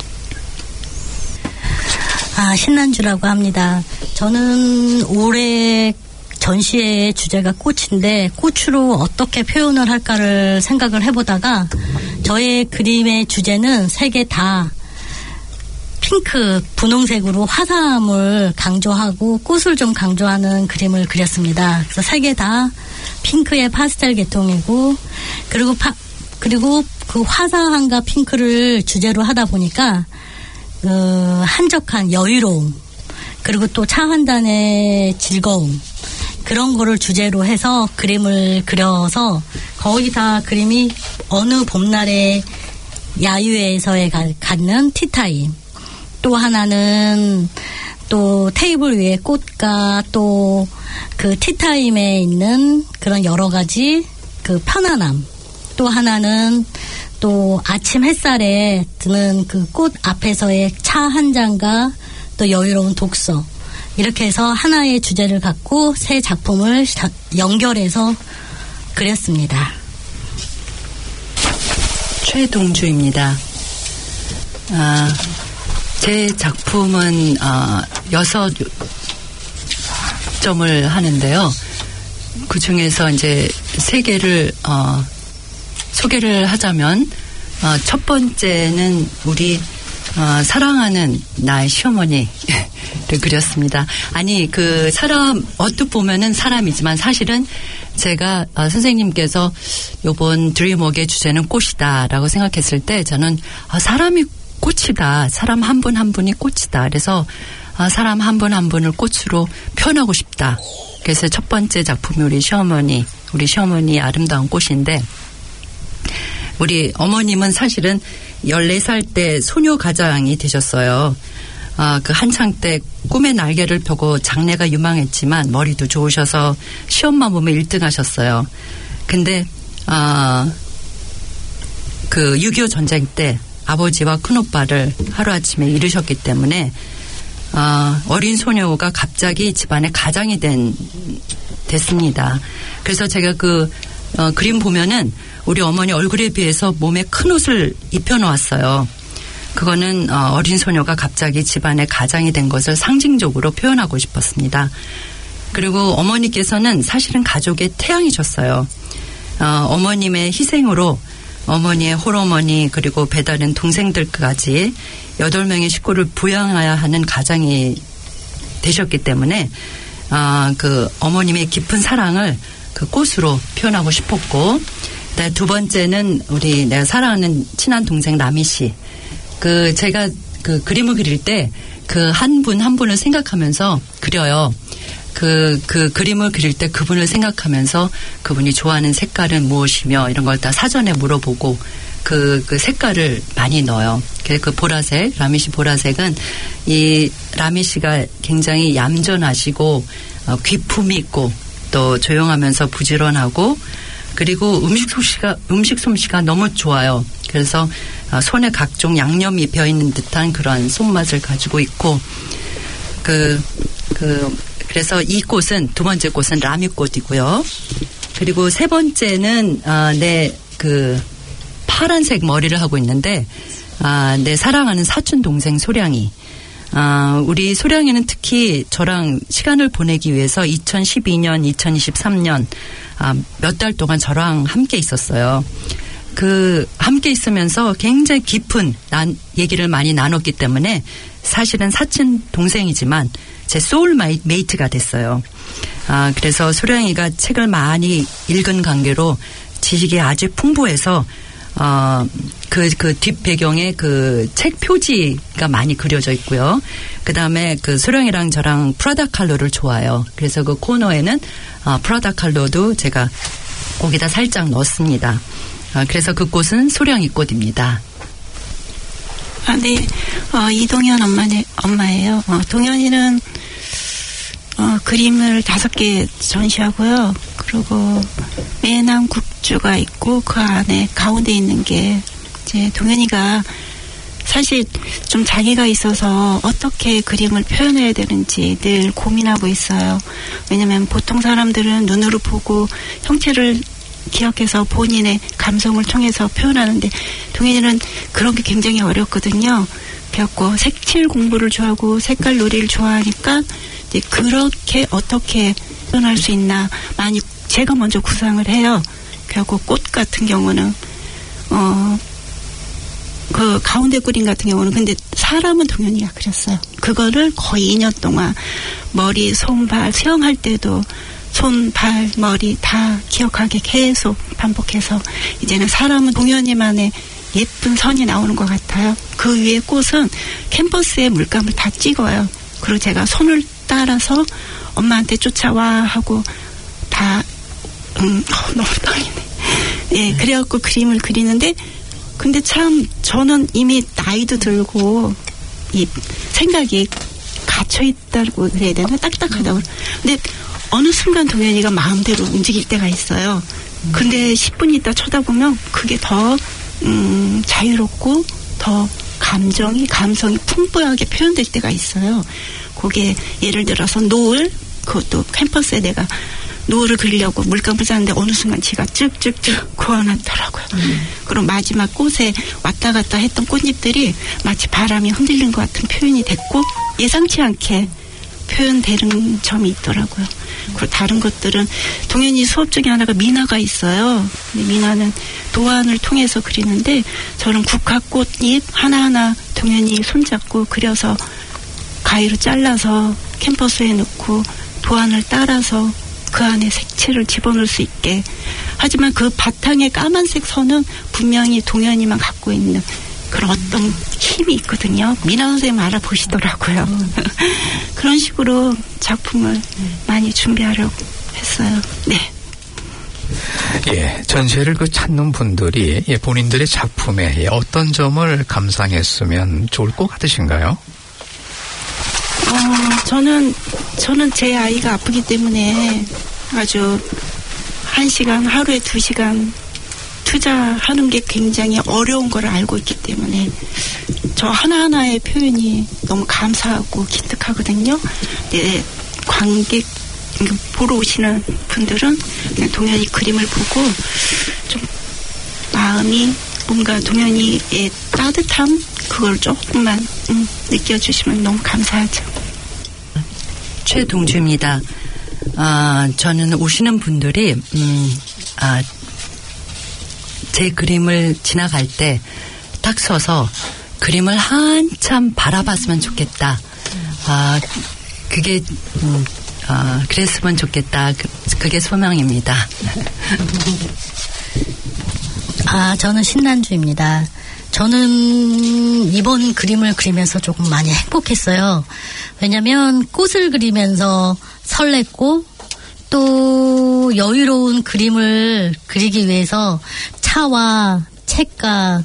아, 신난주라고 합니다. 저는 올해 전시의 주제가 꽃인데 꽃으로 어떻게 표현을 할까를 생각을 해보다가 저의 그림의 주제는 세 개 다 핑크, 분홍색으로 화사함을 강조하고 꽃을 좀 강조하는 그림을 그렸습니다. 그래서 세 개 다 핑크의 파스텔 계통이고 그리고 파, 그리고 그 화사함과 핑크를 주제로 하다 보니까 어, 한적한 여유로움 그리고 또 차 한 잔의 즐거움 그런 거를 주제로 해서 그림을 그려서 거의 다 그림이 어느 봄날의 야유회에서의 갖는 티타임 또 하나는 또 테이블 위에 꽃과 또 그 티타임에 있는 그런 여러 가지 그 편안함 또 하나는 또 아침 햇살에 드는 그 꽃 앞에서의 차 한 잔과 또 여유로운 독서 이렇게 해서 하나의 주제를 갖고 세 작품을 연결해서 그렸습니다. 최동주입니다. 아, 제 작품은 아, 여섯 점을 하는데요. 그 중에서 이제 세 개를 어, 소개를 하자면 어, 첫 번째는 우리 어, 사랑하는 나의 시어머니를 그렸습니다. 아니 그 사람 어떻게 보면은 사람이지만 사실은 제가 어, 선생님께서 요번 드림웍의 주제는 꽃이다라고 생각했을 때 저는 어, 사람이 꽃이다. 사람 한 분 한 분이 꽃이다. 그래서 어, 사람 한 분 한 분을 꽃으로 표현하고 싶다. 그래서 첫 번째 작품이 우리 시어머니, 우리 시어머니 아름다운 꽃인데 우리 어머님은 사실은 열네 살 때 소녀 가장이 되셨어요. 아, 그 한창 때 꿈의 날개를 펴고 장래가 유망했지만 머리도 좋으셔서 시험만 보면 일 등 하셨어요. 근데 아, 그 육이오 전쟁 때 아버지와 큰오빠를 하루아침에 잃으셨기 때문에 아, 어린 소녀가 갑자기 집안의 가장이 된, 됐습니다. 그래서 제가 그 어, 그림 보면은 우리 어머니 얼굴에 비해서 몸에 큰 옷을 입혀놓았어요. 그거는 어, 어린 소녀가 갑자기 집안의 가장이 된 것을 상징적으로 표현하고 싶었습니다. 그리고 어머니께서는 사실은 가족의 태양이셨어요. 어, 어머님의 희생으로 어머니의 홀어머니 그리고 배다른 동생들까지 여덟 명의 식구를 부양해야 하는 가장이 되셨기 때문에 어, 그 어머님의 깊은 사랑을 그 꽃으로 표현하고 싶었고 두 번째는 우리 내가 사랑하는 친한 동생 라미 씨. 그 제가 그 그림을 그릴 때 그 한 분 한 분을 생각하면서 그려요. 그, 그 그림을 그릴 때 그분을 생각하면서 그분이 좋아하는 색깔은 무엇이며 이런 걸 다 사전에 물어보고 그, 그 색깔을 많이 넣어요. 그 보라색, 라미 씨 보라색은 이 라미 씨가 굉장히 얌전하시고 어, 귀품이 있고 또 조용하면서 부지런하고 그리고 음식 솜씨가, 음식 솜씨가 너무 좋아요. 그래서 손에 각종 양념이 배어있는 듯한 그런 손맛을 가지고 있고, 그, 그, 그래서 이 꽃은, 두 번째 꽃은 라미꽃이고요. 그리고 세 번째는, 아, 내 그 파란색 머리를 하고 있는데, 아, 내 사랑하는 사촌 동생 소량이. 아, 우리 소량이는 특히 저랑 시간을 보내기 위해서 이천십이 년, 이천이십삼 년, 아, 몇 달 동안 저랑 함께 있었어요. 그 함께 있으면서 굉장히 깊은 난 얘기를 많이 나눴기 때문에 사실은 사촌 동생이지만 제 소울메이트가 됐어요. 아, 그래서 소량이가 책을 많이 읽은 관계로 지식이 아주 풍부해서 어, 그, 그 뒷배경에 그 책 표지가 많이 그려져 있고요. 그 다음에 그 소량이랑 저랑 프라다 칼로를 좋아해요. 그래서 그 코너에는 어, 프라다 칼로도 제가 거기다 살짝 넣었습니다. 어, 그래서 그 꽃은 소량이 꽃입니다. 아, 네. 어, 이동현 엄마네, 엄마예요. 어, 동현이는 어, 그림을 다섯 개 전시하고요. 그리고 매남 국주가 있고 그 안에 가운데 있는 게 이제 동현이가 사실 좀 장애가 있어서 어떻게 그림을 표현해야 되는지 늘 고민하고 있어요. 왜냐면 보통 사람들은 눈으로 보고 형체를 기억해서 본인의 감성을 통해서 표현하는데 동현이는 그런 게 굉장히 어렵거든요. 그래갖고 색칠 공부를 좋아하고 색깔 놀이를 좋아하니까 이제 그렇게 어떻게 표현할 수 있나 많이 제가 먼저 구상을 해요. 그래갖고 꽃 같은 경우는 어 그 가운데 그림 같은 경우는 근데 사람은 동현이가 그렸어요. 그거를 거의 이 년 동안 머리, 손, 발 수영할 때도 손, 발, 머리 다 기억하게 계속 반복해서 이제는 사람은 동현이만의 예쁜 선이 나오는 것 같아요. 그 위에 꽃은 캔버스에 물감을 다 찍어요. 그리고 제가 손을 따라서 엄마한테 쫓아와 하고 다 음, 어, 너무 떨리네. 예, 그래갖고 그림을 그리는데 근데 참 저는 이미 나이도 들고 이 생각이 갇혀있다고 그래야 되나? 딱딱하다고. 근데 어느 순간 동현이가 마음대로 움직일 때가 있어요. 근데 십 분 있다 쳐다보면 그게 더 음, 자유롭고 더 감정이 감성이 풍부하게 표현될 때가 있어요. 그게 예를 들어서 노을 그것도 캠퍼스에 내가 노을을 그리려고 물감을 쌌는데 어느 순간 지가 쭉쭉쭉 고와놨더라고요. 음. 그럼 마지막 꽃에 왔다 갔다 했던 꽃잎들이 마치 바람이 흔들린 것 같은 표현이 됐고 예상치 않게 표현되는 점이 있더라고요. 그리고 다른 것들은 동현이 수업 중에 하나가 미나가 있어요. 미나는 도안을 통해서 그리는데 저는 국화꽃잎 하나하나 동현이 손잡고 그려서 가위로 잘라서 캔버스에 넣고 도안을 따라서 그 안에 색채를 집어넣을 수 있게. 하지만 그 바탕의 까만색 선은 분명히 동현이만 갖고 있는 그런 어떤 힘이 있거든요. 미나 선생님 알아보시더라고요. 그런 식으로 작품을 많이 준비하려고 했어요. 네. 예, 전시회를 그 찾는 분들이 예, 본인들의 작품에 예, 어떤 점을 감상했으면 좋을 것 같으신가요? 어, 저는, 저는 제 아이가 아프기 때문에 아주 한 시간, 하루에 두 시간 투자하는 게 굉장히 어려운 걸 알고 있기 때문에 저 하나하나의 표현이 너무 감사하고 기특하거든요. 네, 관객, 보러 오시는 분들은 그냥 동현이 그림을 보고 좀 마음이 뭔가 동현이의 따뜻함 그걸 조금만 음, 느껴주시면 너무 감사하죠. 최동주입니다. 아, 저는 오시는 분들이 음, 아, 제 그림을 지나갈 때 딱 서서 그림을 한참 바라봤으면 좋겠다. 아, 그게 음, 아, 그랬으면 좋겠다. 그, 그게 소망입니다. 아, 저는 신난주입니다. 저는 이번 그림을 그리면서 조금 많이 행복했어요. 왜냐면 꽃을 그리면서 설렜고 또 여유로운 그림을 그리기 위해서 차와 책과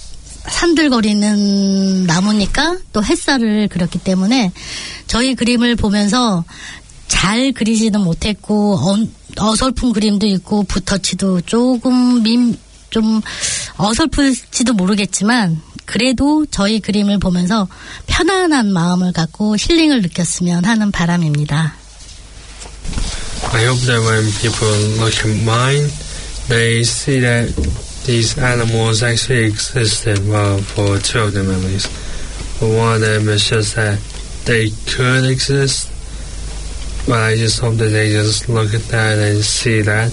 산들거리는 나무니까 또 햇살을 그렸기 때문에 저희 그림을 보면서 잘 그리지는 못했고 어, 어설픈 그림도 있고 붓터치도 조금 민, 좀 어설플지도 모르겠지만 그래도 저희 그림을 보면서 편안한 마음을 갖고 힐링을 느꼈으면 하는 바람입니다. I hope that when people look at mine, they see that these animals actually existed, well, for two of them at least. But one of them is just that they could exist, but I just hope that they just look at that and see that.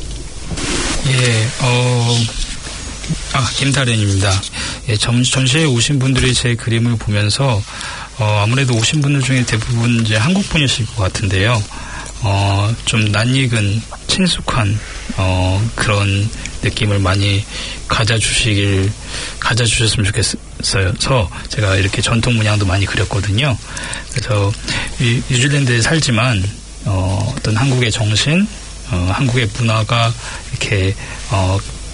예, 어, 아, 김다련입니다. 예, 전, 전시회에 오신 분들이 제 그림을 보면서, 어, 아무래도 오신 분들 중에 대부분 이제 한국 분이실 것 같은데요. 어, 좀 낯익은 친숙한, 어, 그런 느낌을 많이 가져주시길, 가져주셨으면 좋겠어서 제가 이렇게 전통 문양도 많이 그렸거든요. 그래서 이, 뉴질랜드에 살지만, 어, 어떤 한국의 정신, 어, 한국의 문화가 이렇게, 어,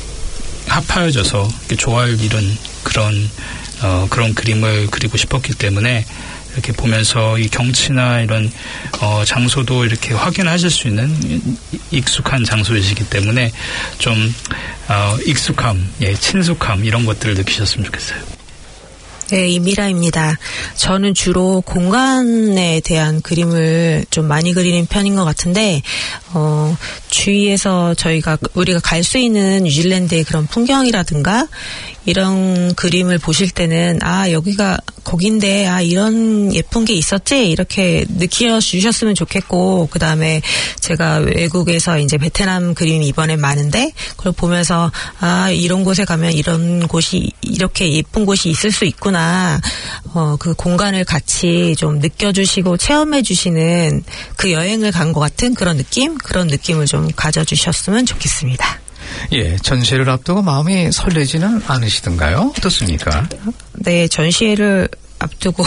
합하여져서 이렇게 조화를 이룬 그런, 어, 그런 그림을 그리고 싶었기 때문에 이렇게 보면서 이 경치나 이런, 어, 장소도 이렇게 확인하실 수 있는 익숙한 장소이시기 때문에 좀, 어, 익숙함, 예, 친숙함, 이런 것들을 느끼셨으면 좋겠어요. 네, 이미라입니다. 저는 주로 공간에 대한 그림을 좀 많이 그리는 편인 것 같은데, 어, 주위에서 저희가, 우리가 갈 수 있는 뉴질랜드의 그런 풍경이라든가, 이런 그림을 보실 때는, 아, 여기가 거긴데, 아, 이런 예쁜 게 있었지? 이렇게 느껴주셨으면 좋겠고, 그 다음에 제가 외국에서 이제 베트남 그림이 이번에 많은데, 그걸 보면서, 아, 이런 곳에 가면 이런 곳이, 이렇게 예쁜 곳이 있을 수 있구나. 어, 그 공간을 같이 좀 느껴주시고 체험해주시는 그 여행을 간 것 같은 그런 느낌? 그런 느낌을 좀 가져주셨으면 좋겠습니다. 예, 전시회를 앞두고 마음이 설레지는 않으시던가요? 어떻습니까? 네, 전시회를 앞두고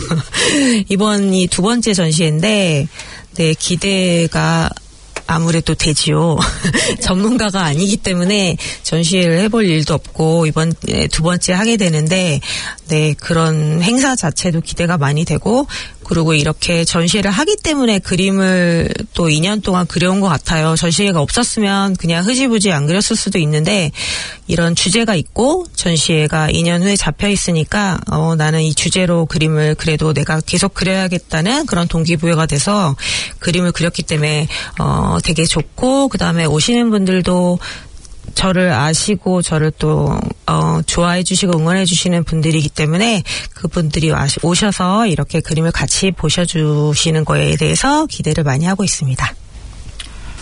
이번이 두 번째 전시회인데, 네, 기대가 아무래도 되지요. 전문가가 아니기 때문에 전시회를 해볼 일도 없고 이번 두 번째 하게 되는데, 네, 그런 행사 자체도 기대가 많이 되고, 그리고 이렇게 전시회를 하기 때문에 그림을 또 이 년 동안 그려온 것 같아요. 전시회가 없었으면 그냥 흐지부지 안 그렸을 수도 있는데, 이런 주제가 있고 전시회가 이 년 후에 잡혀 있으니까 어, 나는 이 주제로 그림을 그래도 내가 계속 그려야겠다는 그런 동기부여가 돼서 그림을 그렸기 때문에 어, 되게 좋고, 그 다음에 오시는 분들도 저를 아시고 저를 또 어, 좋아해 주시고 응원해 주시는 분들이기 때문에 그분들이 오셔서 이렇게 그림을 같이 보셔주시는 거에 대해서 기대를 많이 하고 있습니다.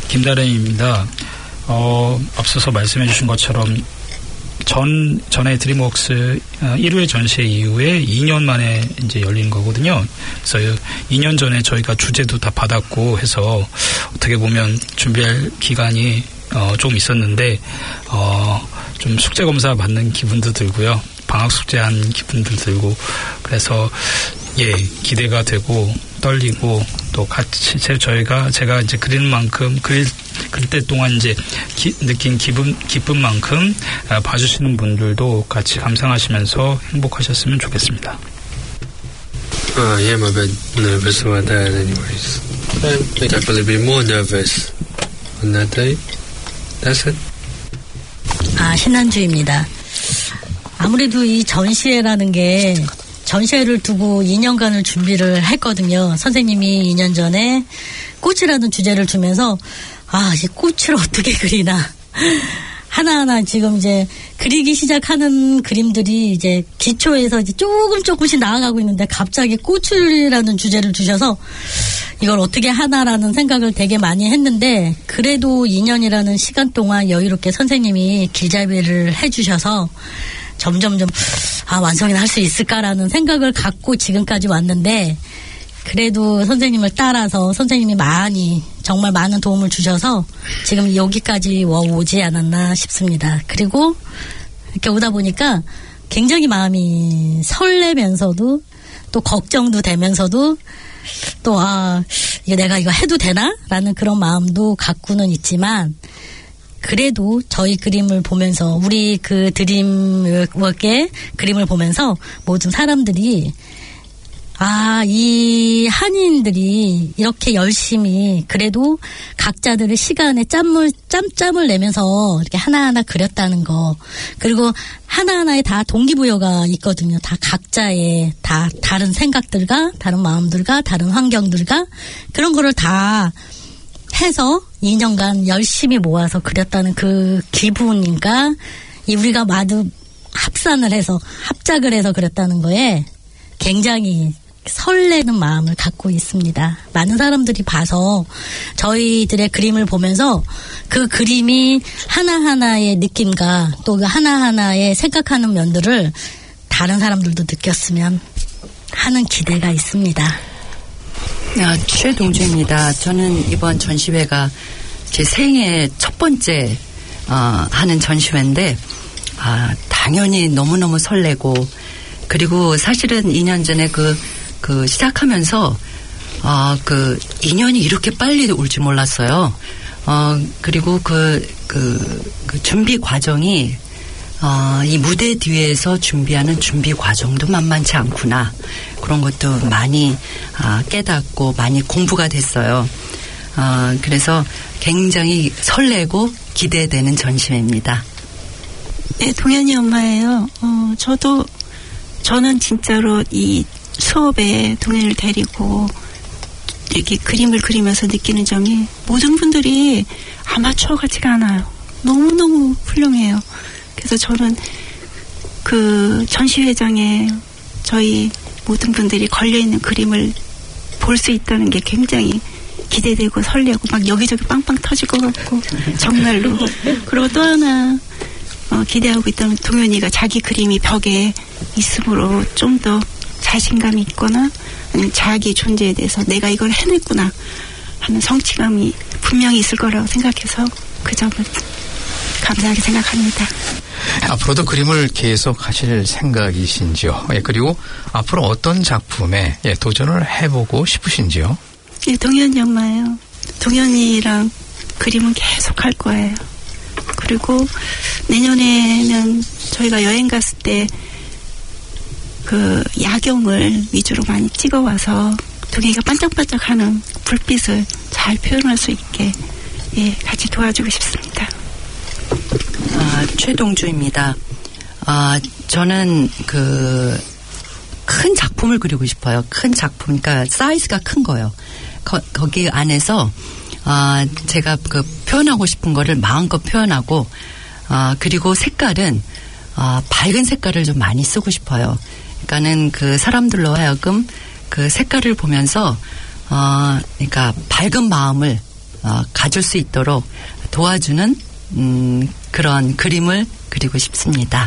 김다련입니다. 어, 앞서서 말씀해 주신 것처럼 전, 전에 드림웍스 일 회 전시회 이후에 이 년 만에 이제 열린 거거든요. 그래서 이 년 전에 저희가 주제도 다 받았고 해서 어떻게 보면 준비할 기간이 어, 좀 있었는데, 어, 좀 숙제 검사 받는 기분도 들고요. 방학 숙제한 기분도 들고, 그래서 예, 기대가 되고 떨리고 또 같이 제 저희가 제가 이제 그리는 만큼 그릴 그릴 때 동안 이제 기, 느낀 기분 기쁜 만큼 아, 봐주시는 분들도 같이 감상하시면서 행복하셨으면 좋겠습니다. Uh, yeah, I'm a bit nervous about that anyways. I'd definitely be more nervous on that day. That's it. 아, 신한주입니다. 아무래도 이 전시회라는 게 전시회를 두고 이 년간을 준비를 했거든요. 선생님이 이 년 전에 꽃이라는 주제를 주면서 아, 이 꽃을 어떻게 그리나. 하나하나 지금 이제 그리기 시작하는 그림들이 이제 기초에서 이제 조금 조금씩 나아가고 있는데 갑자기 꽃이라는 주제를 주셔서 이걸 어떻게 하나라는 생각을 되게 많이 했는데 그래도 이 년이라는 시간 동안 여유롭게 선생님이 길잡이를 해주셔서 점점점 아, 완성이나 할 수 있을까라는 생각을 갖고 지금까지 왔는데 그래도 선생님을 따라서 선생님이 많이 정말 많은 도움을 주셔서 지금 여기까지 오지 않았나 싶습니다. 그리고 이렇게 오다 보니까 굉장히 마음이 설레면서도 또 걱정도 되면서도 또 아, 이거 내가 이거 해도 되나? 라는 그런 마음도 갖고는 있지만 그래도 저희 그림을 보면서 우리 그 드림워크의 그림을 보면서 모든 사람들이 아, 이 한인들이 이렇게 열심히 그래도 각자들의 시간에 짬을, 짬짬을 내면서 이렇게 하나하나 그렸다는 거. 그리고 하나하나에 다 동기부여가 있거든요. 다 각자의 다 다른 생각들과 다른 마음들과 다른 환경들과 그런 거를 다 해서 이 년간 열심히 모아서 그렸다는 그 기분인가 이 우리가 마두 합산을 해서 합작을 해서 그렸다는 거에 굉장히 설레는 마음을 갖고 있습니다. 많은 사람들이 봐서 저희들의 그림을 보면서 그 그림이 하나하나의 느낌과 또 그 하나하나의 생각하는 면들을 다른 사람들도 느꼈으면 하는 기대가 있습니다. 아, 최동주입니다. 저는 이번 전시회가 제 생애 첫 번째 어, 하는 전시회인데 아, 당연히 너무너무 설레고 그리고 사실은 이 년 전에 그, 그 시작하면서 어, 그 이 년이 이렇게 빨리 올 줄 몰랐어요. 어, 그리고 그, 그, 그 준비 과정이 어, 이 무대 뒤에서 준비하는 준비 과정도 만만치 않구나. 그런 것도 많이 아, 깨닫고 많이 공부가 됐어요. 어, 그래서 굉장히 설레고 기대되는 전시회입니다. 네, 동현이 엄마예요. 어, 저도 저는 진짜로 이 수업에 동현이를 데리고 이렇게 그림을 그리면서 느끼는 점이 모든 분들이 아마추어 같지가 않아요. 너무너무 훌륭해요. 그래서 저는 그 전시회장에 저희 모든 분들이 걸려있는 그림을 볼 수 있다는 게 굉장히 기대되고 설레고 막 여기저기 빵빵 터질 것 같고 정말로. 그리고 또 하나 어, 기대하고 있다면 동현이가 자기 그림이 벽에 있으므로 좀 더 자신감이 있거나 아니면 자기 존재에 대해서 내가 이걸 해냈구나 하는 성취감이 분명히 있을 거라고 생각해서 그 점은 감사하게 생각합니다. 앞으로도 그림을 계속 하실 생각이신지요? 예, 그리고 앞으로 어떤 작품에 예, 도전을 해보고 싶으신지요? 네, 동현이 엄마예요. 동현이랑 그림은 계속 할 거예요. 그리고 내년에는 저희가 여행 갔을 때 그 야경을 위주로 많이 찍어와서 동현이가 반짝반짝하는 불빛을 잘 표현할 수 있게 예, 같이 도와주고 싶습니다. 아, 최동주입니다. 아, 저는 그 큰 작품을 그리고 싶어요. 큰 작품, 그러니까 사이즈가 큰 거요. 거, 거기 안에서 아, 제가 그 표현하고 싶은 거를 마음껏 표현하고 아, 그리고 색깔은 아, 밝은 색깔을 좀 많이 쓰고 싶어요. 그러니까는 그 사람들로 하여금 그 색깔을 보면서 어, 그러니까 밝은 마음을 어, 가질 수 있도록 도와주는 음, 그런 그림을 그리고 싶습니다.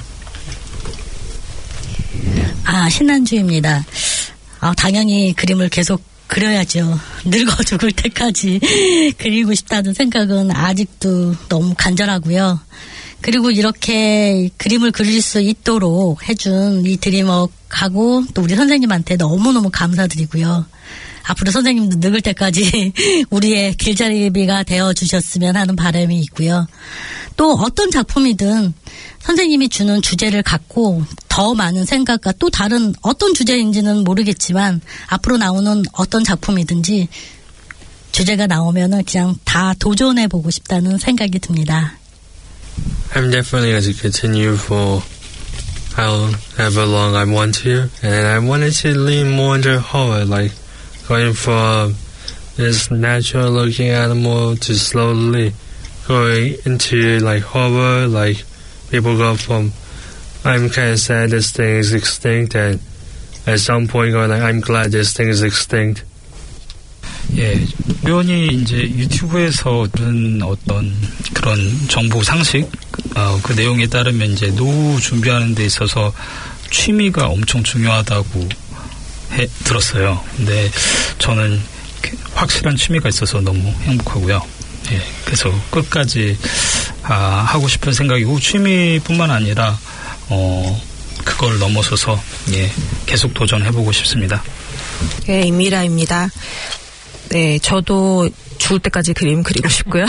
아, 신난주입니다. 아, 당연히 그림을 계속 그려야죠. 늙어 죽을 때까지 그리고 싶다는 생각은 아직도 너무 간절하고요. 그리고 이렇게 그림을 그릴 수 있도록 해준 이 드림웍하고 또 우리 선생님한테 너무너무 감사드리고요. 앞으로 선생님도 늙을 때까지 우리의 길잡이가 되어주셨으면 하는 바람이 있고요. 또 어떤 작품이든 선생님이 주는 주제를 갖고 더 많은 생각과 또 다른 어떤 주제인지는 모르겠지만 앞으로 나오는 어떤 작품이든지 주제가 나오면은 그냥 다 도전해보고 싶다는 생각이 듭니다. I'm definitely going to continue for however long I want to, and I wanted to lean more into horror, like going from this natural looking animal to slowly going into like horror, like people go from I'm kind of sad this thing is extinct, and at some point going like I'm glad this thing is extinct. 예, 우연히 이제 유튜브에서 들은 어떤 그런 정보 상식, 어, 그 내용에 따르면 이제 노후 준비하는 데 있어서 취미가 엄청 중요하다고 해, 들었어요. 근데 저는 확실한 취미가 있어서 너무 행복하고요. 예, 그래서 끝까지 아, 하고 싶은 생각이고 취미뿐만 아니라 어, 그걸 넘어서서 예, 계속 도전해보고 싶습니다. 네, 임미라입니다. 네, 저도 죽을 때까지 그림 그리고 싶고요.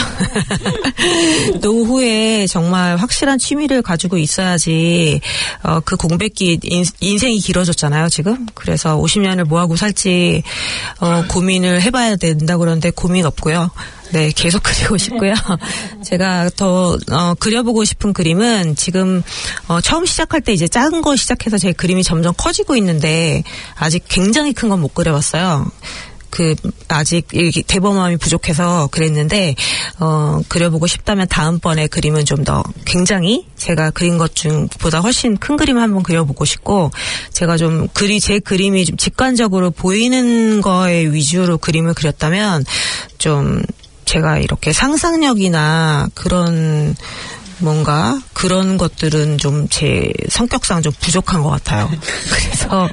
노후에 정말 확실한 취미를 가지고 있어야지 어, 그 공백기 인, 인생이 길어졌잖아요 지금. 그래서 오십 년을 뭐하고 살지 어, 고민을 해봐야 된다고 그러는데 고민 없고요. 네, 계속 그리고 싶고요. 제가 더 어, 그려보고 싶은 그림은 지금 어, 처음 시작할 때 이제 작은 거 시작해서 제 그림이 점점 커지고 있는데 아직 굉장히 큰 건 못 그려봤어요. 그 아직 대범함이 부족해서 그랬는데 어 그려보고 싶다면 다음번에 그림은 좀 더 굉장히 제가 그린 것 중보다 훨씬 큰 그림 한번 그려보고 싶고 제가 좀 그리 제 그림이 좀 직관적으로 보이는 거에 위주로 그림을 그렸다면 좀 제가 이렇게 상상력이나 그런 뭔가 그런 것들은 좀 제 성격상 좀 부족한 것 같아요. 그래서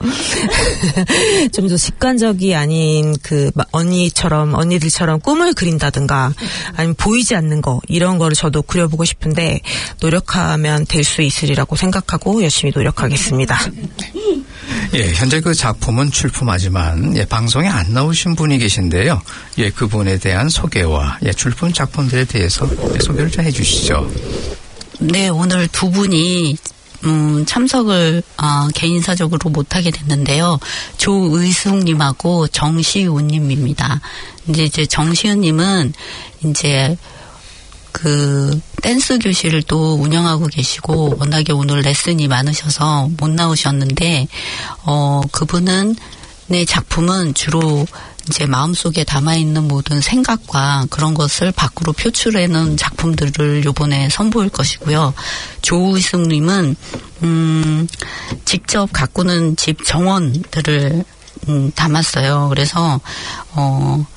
좀 더 직관적이 아닌 그 언니처럼 언니들처럼 꿈을 그린다든가 아니면 보이지 않는 거 이런 거를 저도 그려보고 싶은데 노력하면 될 수 있으리라고 생각하고 열심히 노력하겠습니다. 예, 현재 그 작품은 출품하지만 예, 방송에 안 나오신 분이 계신데요. 예, 그분에 대한 소개와 예, 출품 작품들에 대해서 예, 소개를 좀 해주시죠. 네, 오늘 두 분이 음, 참석을 어, 개인사적으로 못하게 됐는데요. 조의숙님하고 정시훈님입니다. 이제 이제 정시훈님은 이제 그 댄스 교실을 또 운영하고 계시고 워낙에 오늘 레슨이 많으셔서 못 나오셨는데 어 그분은 내 작품은 주로 이제 마음속에 담아있는 모든 생각과 그런 것을 밖으로 표출해놓은 작품들을 요번에 선보일 것이고요. 조의숙님은 음 직접 가꾸는 집 정원들을 음 담았어요. 그래서 어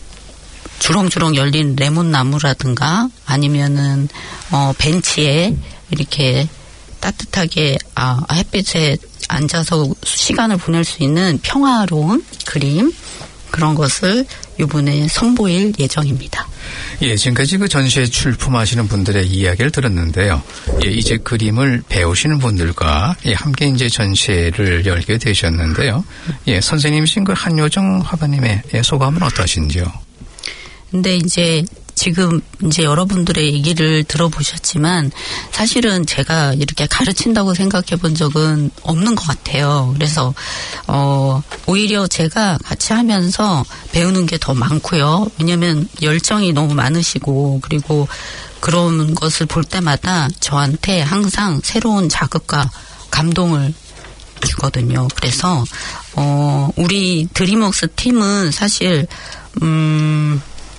주렁주렁 열린 레몬나무라든가 아니면은 어 벤치에 이렇게 따뜻하게 아 햇빛에 앉아서 시간을 보낼 수 있는 평화로운 그림 그런 것을 이번에 선보일 예정입니다. 예, 지금까지 그 전시회 출품하시는 분들의 이야기를 들었는데요. 예, 이제 그림을 배우시는 분들과 예, 함께 이제 전시회를 열게 되셨는데요. 예, 선생님이신 그 한효정 화가님의 예, 소감은 어떠신지요? 근데 이제 지금 이제 여러분들의 얘기를 들어보셨지만 사실은 제가 이렇게 가르친다고 생각해 본 적은 없는 것 같아요. 그래서 어 오히려 제가 같이 하면서 배우는 게 더 많고요. 왜냐하면 열정이 너무 많으시고 그리고 그런 것을 볼 때마다 저한테 항상 새로운 자극과 감동을 주거든요. 그래서 어 우리 드림웍스 팀은 사실 음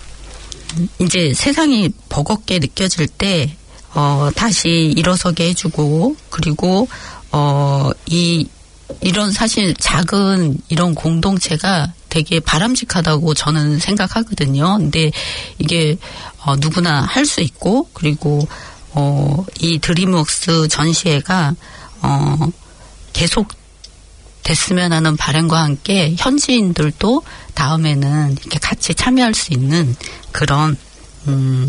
이제 세상이 버겁게 느껴질 때, 어, 다시 일어서게 해주고, 그리고, 어, 이 이런 사실 작은 이런 공동체가 되게 바람직하다고 저는 생각하거든요. 근데 이게 어, 누구나 할 수 있고 그리고 어, 이 드림웍스 전시회가 어, 계속 됐으면 하는 바람과 함께 현지인들도 다음에는 이렇게 같이 참여할 수 있는 그런 음,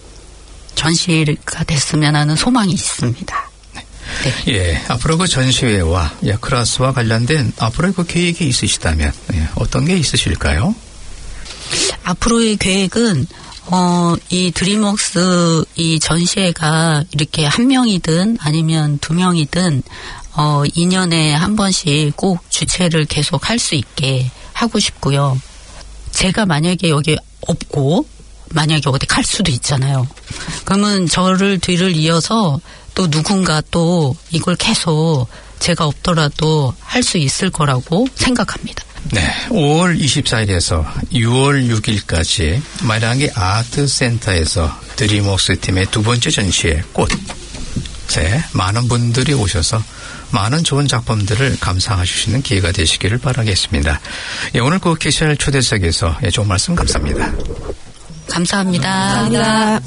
전시회가 됐으면 하는 소망이 있습니다. 네. 예, 앞으로 그 전시회와 야크라스와 관련된 앞으로의 그 계획이 있으시다면 예, 어떤 게 있으실까요? 앞으로의 계획은 어, 이 드림웍스 이 전시회가 이렇게 한 명이든 아니면 두 명이든 어, 이 년에 한 번씩 꼭 주최를 계속 할 수 있게 하고 싶고요. 제가 만약에 여기 없고 만약에 어디 갈 수도 있잖아요. 그러면 저를 뒤를 이어서 또 누군가 또 이걸 계속 제가 없더라도 할 수 있을 거라고 생각합니다. 네, 오월 이십사일에서 유월 육일까지 마이랑기 아트센터에서 드림웍스 팀의 두 번째 전시회 꽃에 많은 분들이 오셔서 많은 좋은 작품들을 감상해 주시는 기회가 되시기를 바라겠습니다. 예, 오늘 그 케이씨알 초대석에서 예, 좋은 말씀 감사합니다. 감사합니다. 감사합니다.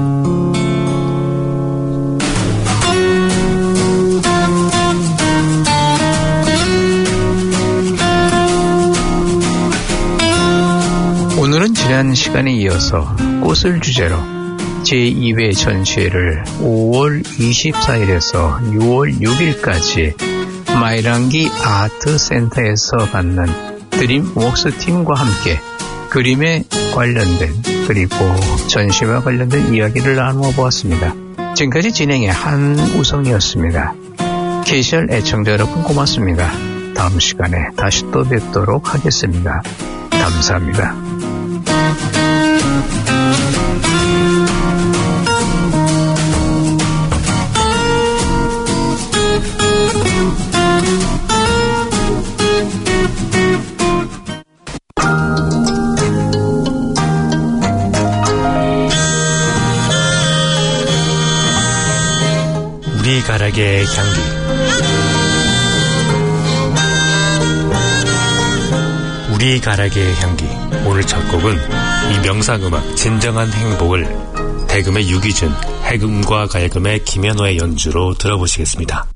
오늘은 지난 시간에 이어서 꽃을 주제로 제이 회 전시회를 오월 이십사일에서 유월 육일까지 마이랑기 아트센터에서 받는 드림웍스 팀과 함께 그림에 관련된 그리고 전시와 관련된 이야기를 나누어 보았습니다. 지금까지 진행의 한우성이었습니다. 케이씨알 애청자 여러분 고맙습니다. 다음 시간에 다시 또 뵙도록 하겠습니다. 감사합니다. 우리 가락의 향기. 우리 가락의 향기. 오늘 첫 곡은 이 명상음악 진정한 행복을 대금의 유기준, 해금과 갈금의 김현호의 연주로 들어보시겠습니다.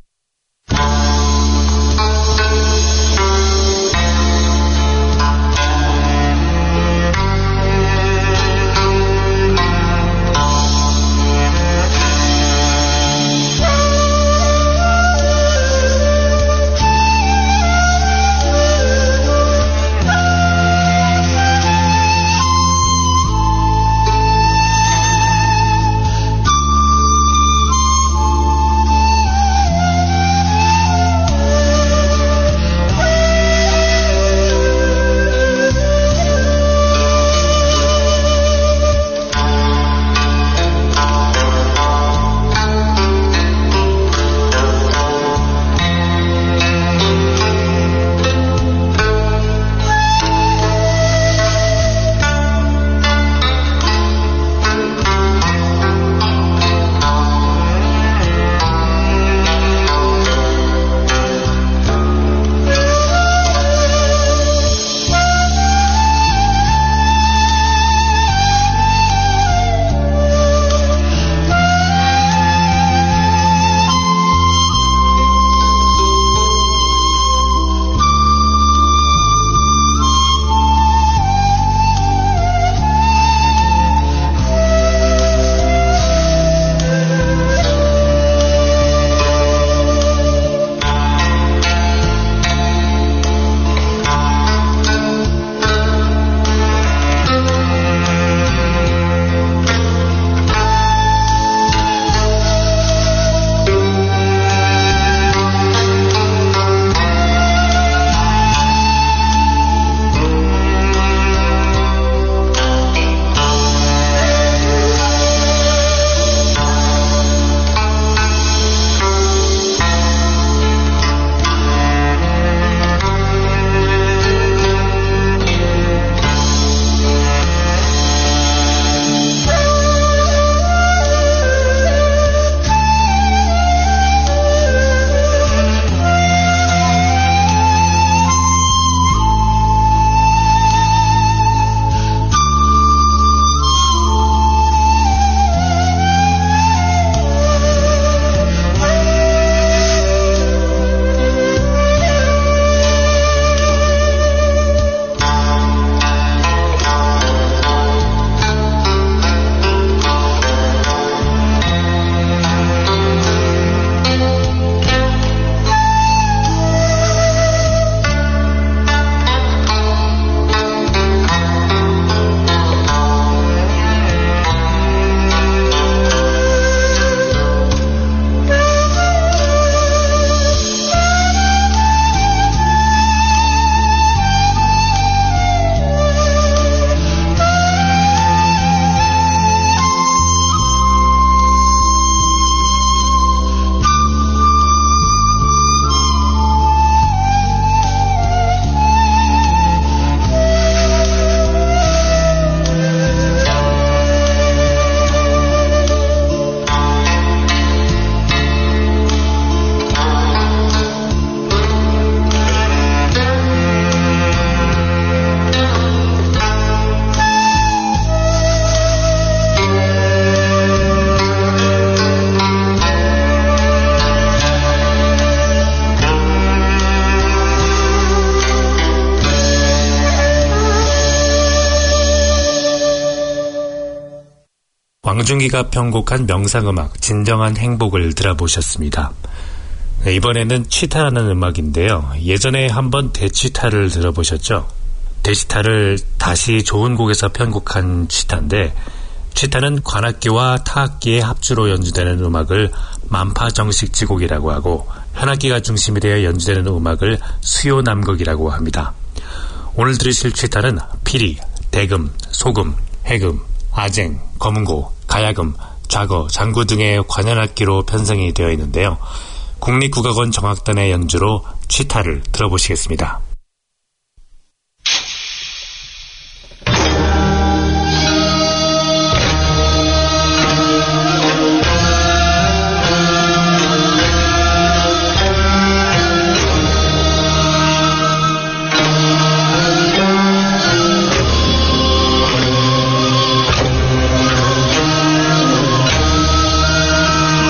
왕중기가 편곡한 명상음악 진정한 행복을 들어보셨습니다. 네, 이번에는 치타라는 음악인데요. 예전에 한번 대치타를 들어보셨죠? 대치타를 다시 좋은 곡에서 편곡한 치타인데, 치타는 관악기와 타악기의 합주로 연주되는 음악을 만파정식지곡이라고 하고, 현악기가 중심이 되어 연주되는 음악을 수요남극이라고 합니다. 오늘 들으실 치타는 피리, 대금, 소금, 해금, 아쟁, 검은고, 가야금, 좌거, 장구 등의 관현악기로 편성이 되어 있는데요. 국립국악원 정악단의 연주로 치타를 들어보시겠습니다.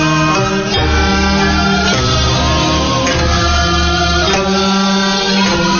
Thank you.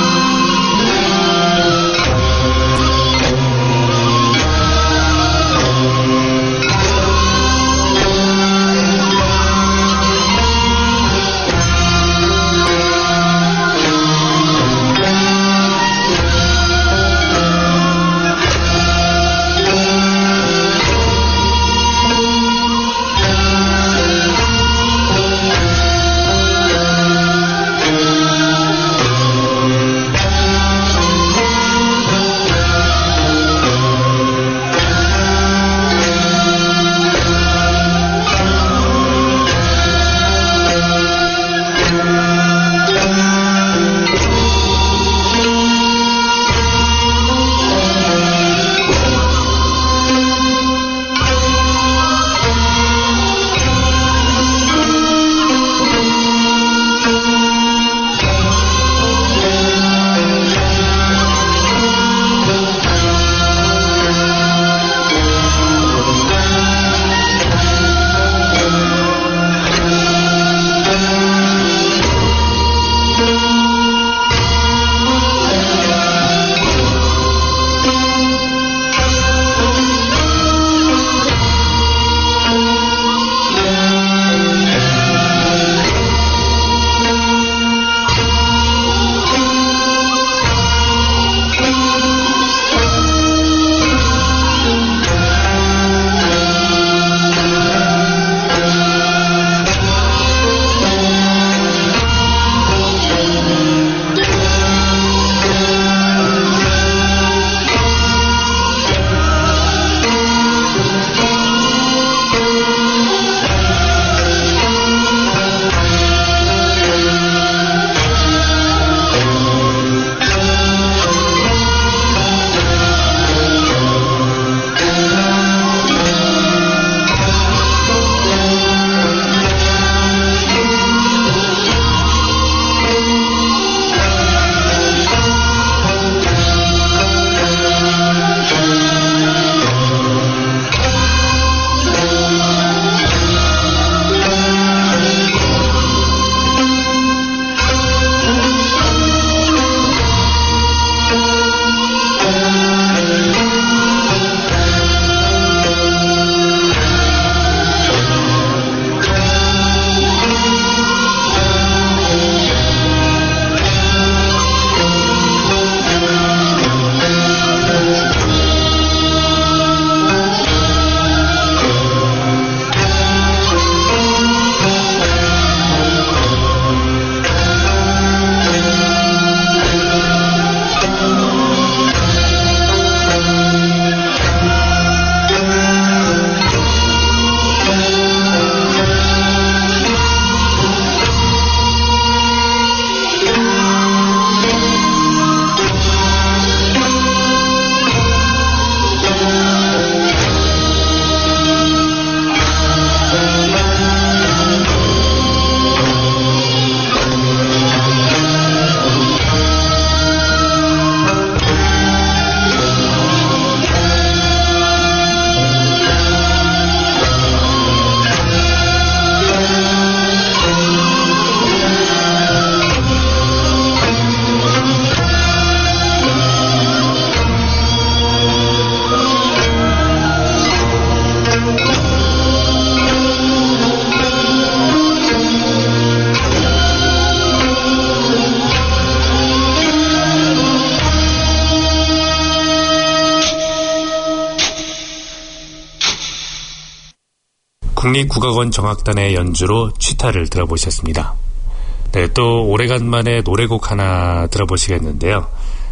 국립국악원 정악단의 연주로 취타를 들어보셨습니다. 네, 또 오래간만에 노래곡 하나 들어보시겠는데요.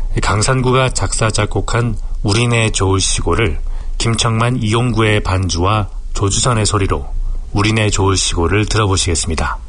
강산구가 작사 작곡한 우리네 좋을 시골을 김청만 이용구의 반주와 조주선의 소리로 우리네 좋을 시골을 들어보시겠습니다.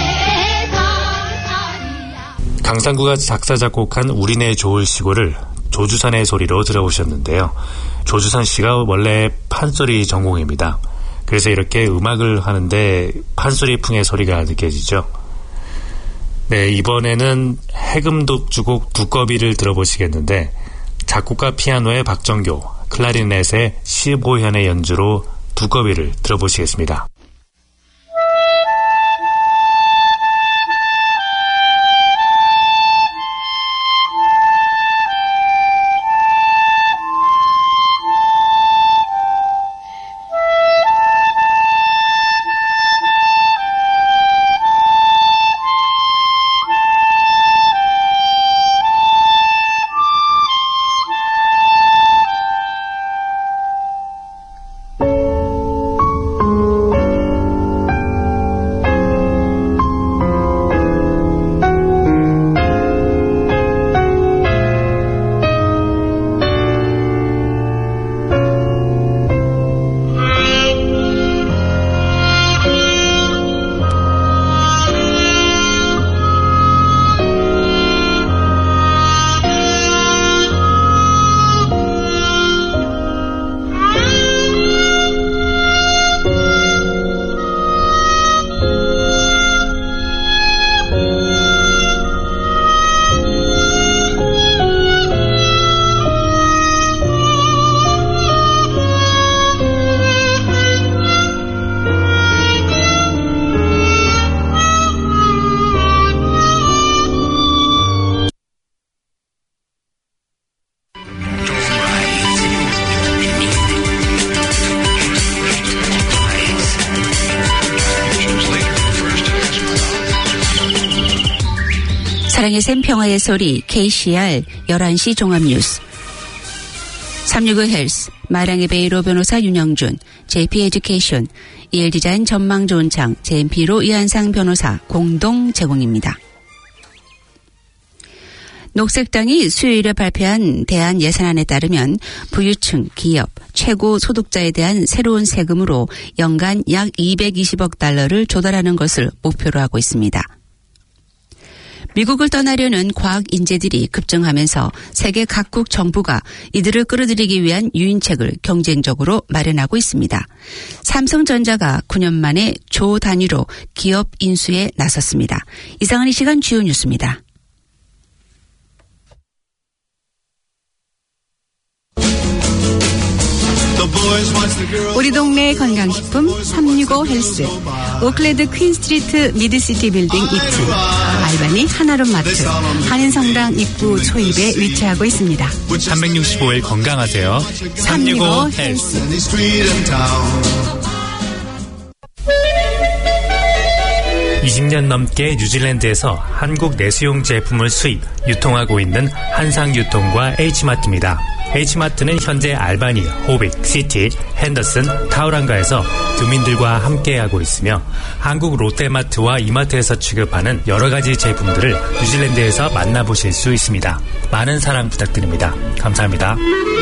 강산구가 작사 작곡한 우리네 좋을 시골을 조주선의 소리로 들어보셨는데요. 조주선 씨가 원래 판소리 전공입니다. 그래서 이렇게 음악을 하는데 판소리 풍의 소리가 느껴지죠. 네, 이번에는 해금독주곡 두꺼비를 들어보시겠는데 작곡가 피아노의 박정교, 클라리넷의 시보현의 연주로 두꺼비를 들어보시겠습니다. 사랑의 샘 평화의 소리 케이씨알 열한 시 종합뉴스 삼육오 헬스 마랑의 베이로 변호사 윤영준 제이피 에듀케이션 이엘 디자인 전망 좋은 창 제엠피로 이한상 변호사 공동 제공입니다. 녹색당이 수요일에 발표한 대안 예산안에 따르면 부유층, 기업, 최고 소득자에 대한 새로운 세금으로 연간 약 이백이십억 달러를 조달하는 것을 목표로 하고 있습니다. 미국을 떠나려는 과학 인재들이 급증하면서 세계 각국 정부가 이들을 끌어들이기 위한 유인책을 경쟁적으로 마련하고 있습니다. 삼성전자가 구 년 만에 조 단위로 기업 인수에 나섰습니다. 이상한 이 시간 주요 뉴스입니다. 우리 동네 건강식품 삼육오 헬스 오클레드 퀸스트리트 미드시티 빌딩 이 층 알바니 하나룸 마트 한인성당 입구 초입에 위치하고 있습니다. 삼백육십오 일 건강하세요. 삼육오 헬스. 이십 년 넘게 뉴질랜드에서 한국 내수용 제품을 수입, 유통하고 있는 한상유통과 H마트입니다. H마트는 현재 알바니, 호빅, 시티, 핸더슨, 타우랑가에서 주민들과 함께하고 있으며 한국 롯데마트와 이마트에서 취급하는 여러 가지 제품들을 뉴질랜드에서 만나보실 수 있습니다. 많은 사랑 부탁드립니다. 감사합니다.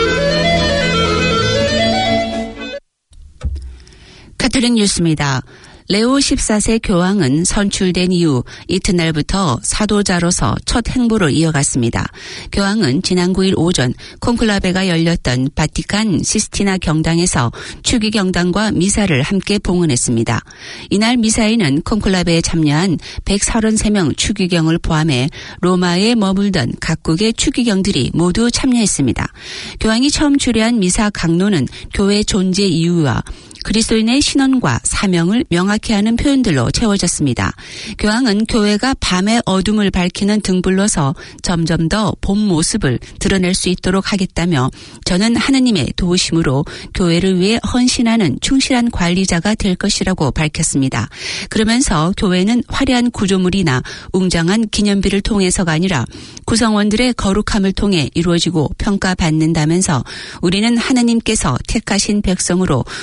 카톨릭 뉴스입니다. 레오 십사 세 교황은 선출된 이후 이튿날부터 사도자로서 첫 행보를 이어갔습니다. 교황은 지난 구 일 오전 콘클라베가 열렸던 바티칸 시스티나 경당에서 추기경당과 미사를 함께 봉헌했습니다. 이날 미사에는 콘클라베에 참여한 백삼십삼 명 추기경을 포함해 로마에 머물던 각국의 추기경들이 모두 참여했습니다. 교황이 처음 주례한 미사 강론은 교회 존재 이유와 그리스도인의 신원과 사명을 명확히 하는 표현들로 채워졌습니다. 교황은 교회가 밤의 어둠을 밝히는 등불로서 점점 더 본 모습을 드러낼 수 있도록 하겠다며 저는 하느님의 도우심으로 교회를 위해 헌신하는 충실한 관리자가 될 것이라고 밝혔습니다. 그러면서 교회는 화려한 구조물이나 웅장한 기념비를 통해서가 아니라 구성원들의 거룩함을 통해 이루어지고 평가받는다면서 우리는 하느님께서 택하신 백성으로 우리를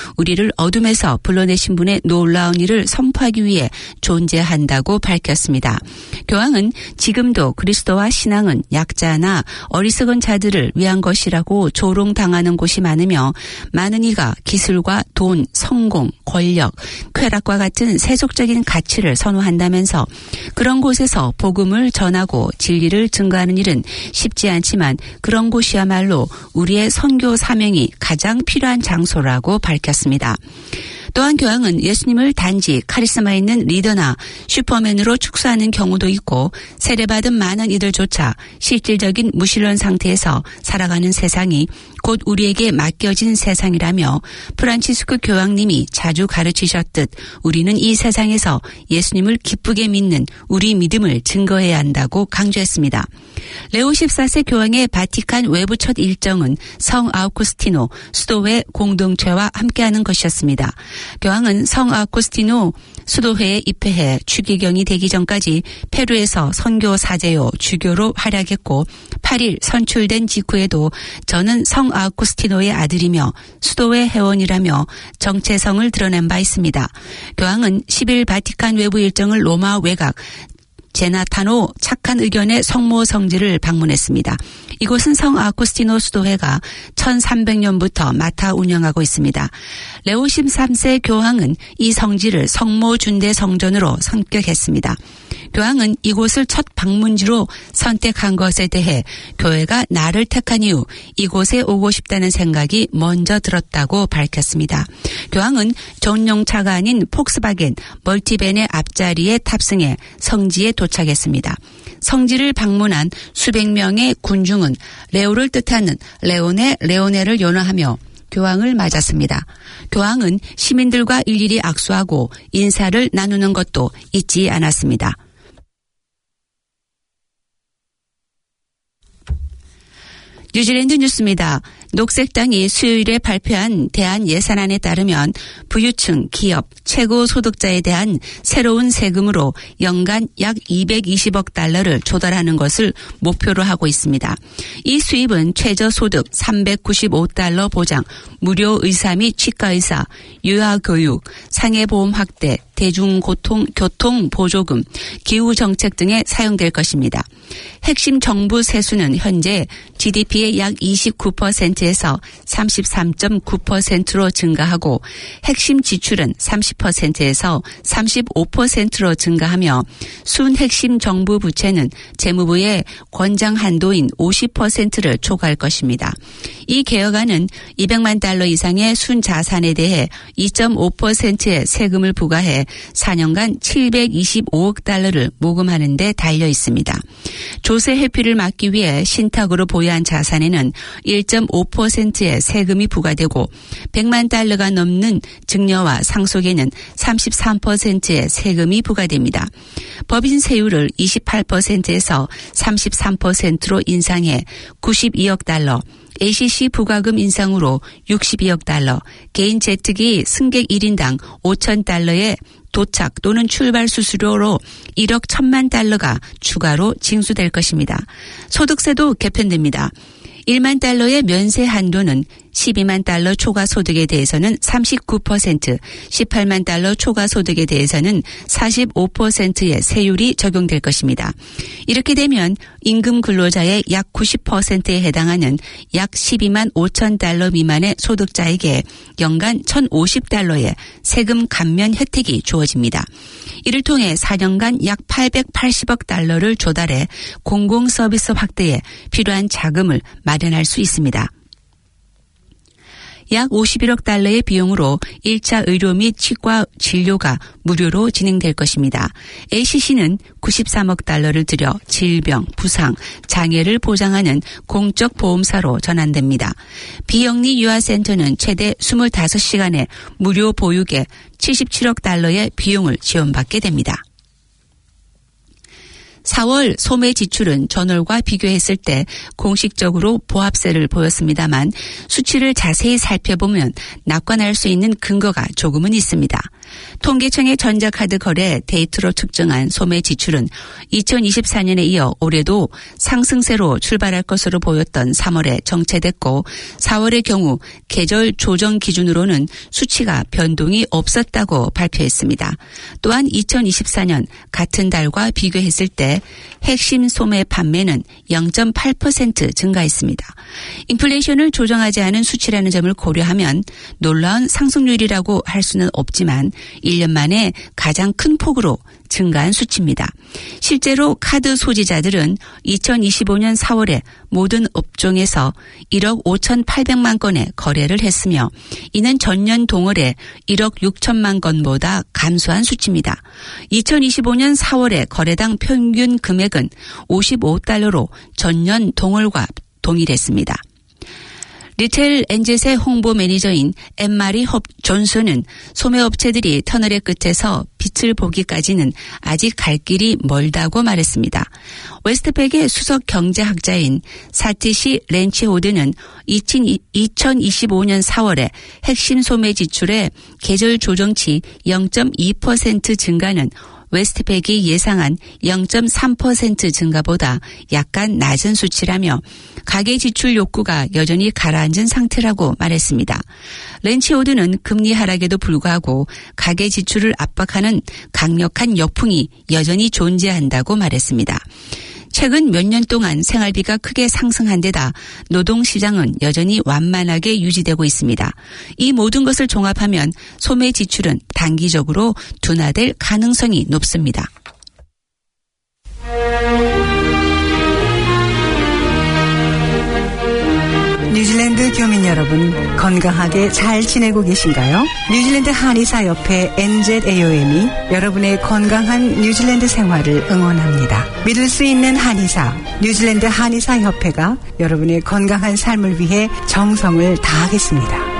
그들을 어둠에서 불러내신 분의 놀라운 일을 선포하기 위해 존재한다고 밝혔습니다. 교황은 지금도 그리스도와 신앙은 약자나 어리석은 자들을 위한 것이라고 조롱당하는 곳이 많으며 많은 이가 기술과 돈, 성공, 권력, 쾌락과 같은 세속적인 가치를 선호한다면서 그런 곳에서 복음을 전하고 진리를 증거하는 일은 쉽지 않지만 그런 곳이야말로 우리의 선교 사명이 가장 필요한 장소라고 밝혔습니다. 또한 교황은 예수님을 단지 카리스마 있는 리더나 슈퍼맨으로 축소하는 경우도 있고 세례받은 많은 이들조차 실질적인 무신론 상태에서 살아가는 세상이 곧 우리에게 맡겨진 세상이라며 프란치스코 교황님이 자주 가르치셨듯 우리는 이 세상에서 예수님을 기쁘게 믿는 우리 믿음을 증거해야 한다고 강조했습니다. 레오 십사 세 교황의 바티칸 외부 첫 일정은 성 아우구스티노 수도회 공동체와 함께하는 것이었습니다. 교황은 성 아우구스티노 수도회에 입회해 추기경이 되기 전까지 페루에서 선교 사제요 주교로 활약했고 팔 일 선출된 직후에도 저는 성 아우구스티노의 아들이며 수도회 회원이라며 정체성을 드러낸 바 있습니다. 교황은 십 일 바티칸 외부 일정을 로마 외곽 제나타노 착한 의견의 성모 성지를 방문했습니다. 이곳은 성 아우구스티노 수도회가 천삼백 년부터 맡아 운영하고 있습니다. 레오 십삼 세 교황은 이 성지를 성모 준대 성전으로 선격했습니다. 교황은 이곳을 첫 방문지로 선택한 것에 대해 교회가 나를 택한 이후 이곳에 오고 싶다는 생각이 먼저 들었다고 밝혔습니다. 교황은 전용차가 아닌 폭스바겐 멀티밴의 앞자리에 탑승해 성지에 도착했습니다. 성지를 방문한 수백 명의 군중은 레오를 뜻하는 레오네 레오네를 연호하며 교황을 맞았습니다. 교황은 시민들과 일일이 악수하고 인사를 나누는 것도 잊지 않았습니다. 뉴질랜드 뉴스입니다. 녹색당이 수요일에 발표한 대안 예산안에 따르면 부유층, 기업, 최고 소득자에 대한 새로운 세금으로 연간 약 이백이십억 달러를 조달하는 것을 목표로 하고 있습니다. 이 수입은 최저소득 삼백구십오 달러 보장, 무료 의사 및 치과의사, 유아교육, 상해보험 확대, 대중교통 교통 보조금, 기후정책 등에 사용될 것입니다. 핵심 정부 세수는 현재 지디피의 약 이십구 퍼센트에서 삼십삼 점 구 퍼센트로 증가하고 핵심 지출은 삼십 퍼센트에서 삼십오 퍼센트로 증가하며 순핵심 정부 부채는 재무부의 권장 한도인 오십 퍼센트를 초과할 것입니다. 이 개혁안은 이백만 달러 이상의 순자산에 대해 이 점 오 퍼센트의 세금을 부과해 사 년간 칠백이십오억 달러를 모금하는 데 달려 있습니다. 조세 회피를 막기 위해 신탁으로 보유한 자산에는 일 점 오 퍼센트의 세금이 부과되고 백만 달러가 넘는 증여와 상속에는 삼십삼 퍼센트의 세금이 부과됩니다. 법인 세율을 이십팔 퍼센트에서 삼십삼 퍼센트로 인상해 구십이억 달러, 에이씨씨 부과금 인상으로 육십이억 달러, 개인 제트기 승객 일 인당 오천 달러의 도착 또는 출발 수수료로 일억 천만 달러가 추가로 징수될 것입니다. 소득세도 개편됩니다. 일만 달러의 면세 한도는 십이만 달러 초과 소득에 대해서는 삼십구 퍼센트, 십팔만 달러 초과 소득에 대해서는 사십오 퍼센트의 세율이 적용될 것입니다. 이렇게 되면 임금 근로자의 약 구십 퍼센트에 해당하는 약 십이만 오천 달러 미만의 소득자에게 연간 천오십 달러의 세금 감면 혜택이 주어집니다. 이를 통해 사 년간 약 팔백팔십억 달러를 조달해 공공서비스 확대에 필요한 자금을 마련할 수 있습니다. 약 오십일억 달러의 비용으로 일 차 의료 및 치과 진료가 무료로 진행될 것입니다. 에이씨씨는 구십삼억 달러를 들여 질병, 부상, 장애를 보장하는 공적 보험사로 전환됩니다. 비영리 유아센터는 최대 이십오 시간의 무료 보육에 칠십칠억 달러의 비용을 지원받게 됩니다. 사월 소매 지출은 전월과 비교했을 때 공식적으로 보합세를 보였습니다만 수치를 자세히 살펴보면 낙관할 수 있는 근거가 조금은 있습니다. 통계청의 전자카드 거래 데이터로 측정한 소매 지출은 이천이십사 년에 이어 올해도 상승세로 출발할 것으로 보였던 삼월에 정체됐고 사월의 경우 계절 조정 기준으로는 수치가 변동이 없었다고 발표했습니다. 또한 이천이십사 년 같은 달과 비교했을 때 핵심 소매 판매는 영 점 팔 퍼센트 증가했습니다. 인플레이션을 조정하지 않은 수치라는 점을 고려하면 놀라운 상승률이라고 할 수는 없지만 일 년 만에 가장 큰 폭으로 증가한 수치입니다. 실제로 카드 소지자들은 이천이십오 년 사월에 모든 업종에서 일억 오천팔백만 건의 거래를 했으며 이는 전년 동월에 일억 육천만 건보다 감소한 수치입니다. 이천이십오 년 사월에 거래당 평균 금액은 오십오 달러로 전년 동월과 동일했습니다. 리텔 엔젯의 홍보 매니저인 엠마리 홉 존슨은 소매업체들이 터널의 끝에서 빛을 보기까지는 아직 갈 길이 멀다고 말했습니다. 웨스트팩의 수석 경제학자인 사티시 렌치호드는 이천이십오 년 사월에 핵심 소매 지출의 계절 조정치 영 점 이 퍼센트 증가는 웨스트팩이 예상한 영 점 삼 퍼센트 증가보다 약간 낮은 수치라며 가계 지출 욕구가 여전히 가라앉은 상태라고 말했습니다. 렌치오드는 금리 하락에도 불구하고 가계 지출을 압박하는 강력한 역풍이 여전히 존재한다고 말했습니다. 최근 몇 년 동안 생활비가 크게 상승한 데다 노동시장은 여전히 완만하게 유지되고 있습니다. 이 모든 것을 종합하면 소매 지출은 단기적으로 둔화될 가능성이 높습니다. 뉴질랜드 교민 여러분, 건강하게 잘 지내고 계신가요? 뉴질랜드 한의사협회 엔젯에이오엠이 여러분의 건강한 뉴질랜드 생활을 응원합니다. 믿을 수 있는 한의사, 뉴질랜드 한의사협회가 여러분의 건강한 삶을 위해 정성을 다하겠습니다.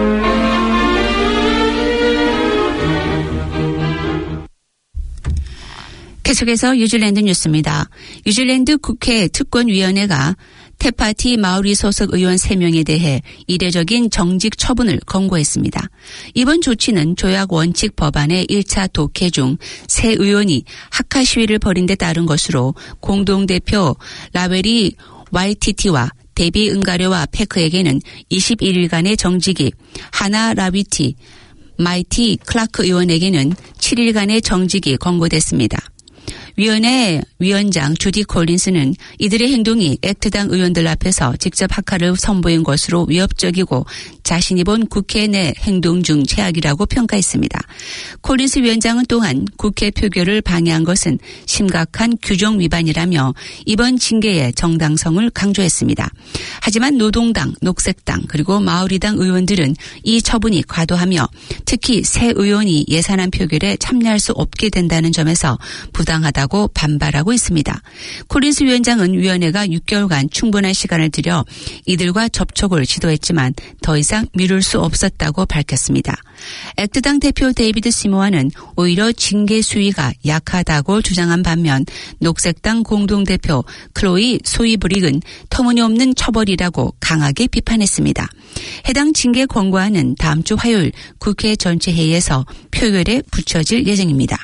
계속해서 뉴질랜드 뉴스입니다. 뉴질랜드 국회 특권위원회가 테파티 마우리 소속 의원 세 명에 대해 이례적인 정직 처분을 권고했습니다. 이번 조치는 조약 원칙 법안의 일 차 독해 중 세 의원이 학하 시위를 벌인 데 따른 것으로 공동대표 라웰이 와이티티와 데비 은가료와 페크에게는 이십일 일간의 정직이, 하나 라위티, 마이티 클라크 의원에게는 칠 일간의 정직이 권고됐습니다. 위원회 위원장 주디 콜린스는 이들의 행동이 액트당 의원들 앞에서 직접 학하를 선보인 것으로 위협적이고 자신이 본 국회 내 행동 중 최악이라고 평가했습니다. 콜린스 위원장은 또한 국회 표결을 방해한 것은 심각한 규정 위반이라며 이번 징계의 정당성을 강조했습니다. 하지만 노동당, 녹색당 그리고 마오리당 의원들은 이 처분이 과도하며 특히 새 의원이 예산안 표결에 참여할 수 없게 된다는 점에서 부당하다고 반발하고 있습니다. 콜린스 위원장은 위원회가 육 개월간 충분한 시간을 들여 이들과 접촉을 시도했지만 더 이상 미룰 수 없었다고 밝혔습니다. 액트당 대표 데이비드 시모아는 오히려 징계 수위가 약하다고 주장한 반면 녹색당 공동대표 클로이 소이브릭은 터무니없는 처벌이라고 강하게 비판했습니다. 해당 징계 권고안은 다음 주 화요일 국회 전체 회의에서 표결에 붙여질 예정입니다.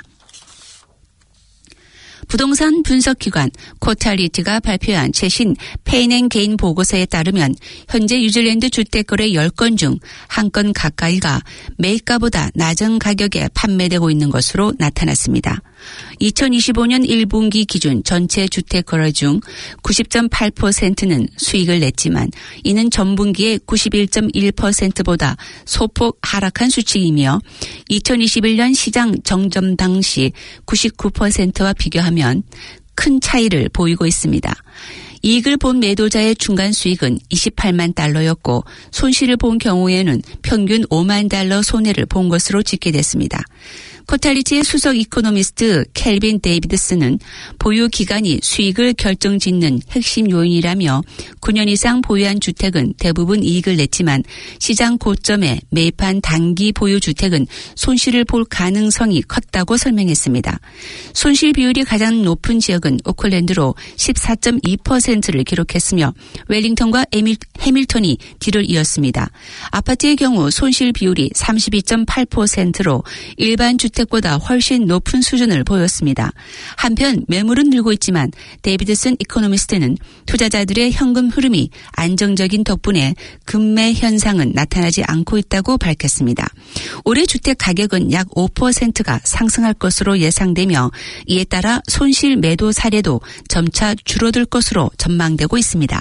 부동산 분석기관 코탈리티가 발표한 최신 페인앤게인 보고서에 따르면 현재 뉴질랜드 주택거래 열 건 중 한 건 가까이가 매입가보다 낮은 가격에 판매되고 있는 것으로 나타났습니다. 이천이십오 년 일 분기 기준 전체 주택거래 중 구십 점 팔 퍼센트는 수익을 냈지만 이는 전분기의 구십일 점 일 퍼센트보다 소폭 하락한 수치이며 이천이십일 년 시장 정점 당시 구십구 퍼센트와 비교하면 큰 차이를 보이고 있습니다. 이익을 본 매도자의 중간 수익은 이십팔만 달러였고 손실을 본 경우에는 평균 오만 달러 손해를 본 것으로 집계됐습니다. 코탈리티의 수석 이코노미스트 켈빈 데이비드스는 보유 기간이 수익을 결정짓는 핵심 요인이라며 구 년 이상 보유한 주택은 대부분 이익을 냈지만 시장 고점에 매입한 단기 보유 주택은 손실을 볼 가능성이 컸다고 설명했습니다. 손실 비율이 가장 높은 지역은 오클랜드로 십사 점 이 퍼센트를 기록했으며 웰링턴과 에밀, 해밀턴이 뒤를 이었습니다. 아파트의 경우 손실 비율이 삼십이 점 팔 퍼센트로 일반 주택보다 훨씬 높은 수준을 보였습니다. 한편 매물은 늘고 있지만 데이비드슨 이코노미스트는 투자자들의 현금 흐름이 안정적인 덕분에 급매 현상은 나타나지 않고 있다고 밝혔습니다. 올해 주택 가격은 약 오 퍼센트가 상승할 것으로 예상되며 이에 따라 손실 매도 사례도 점차 줄어들 것으로 전망되고 있습니다.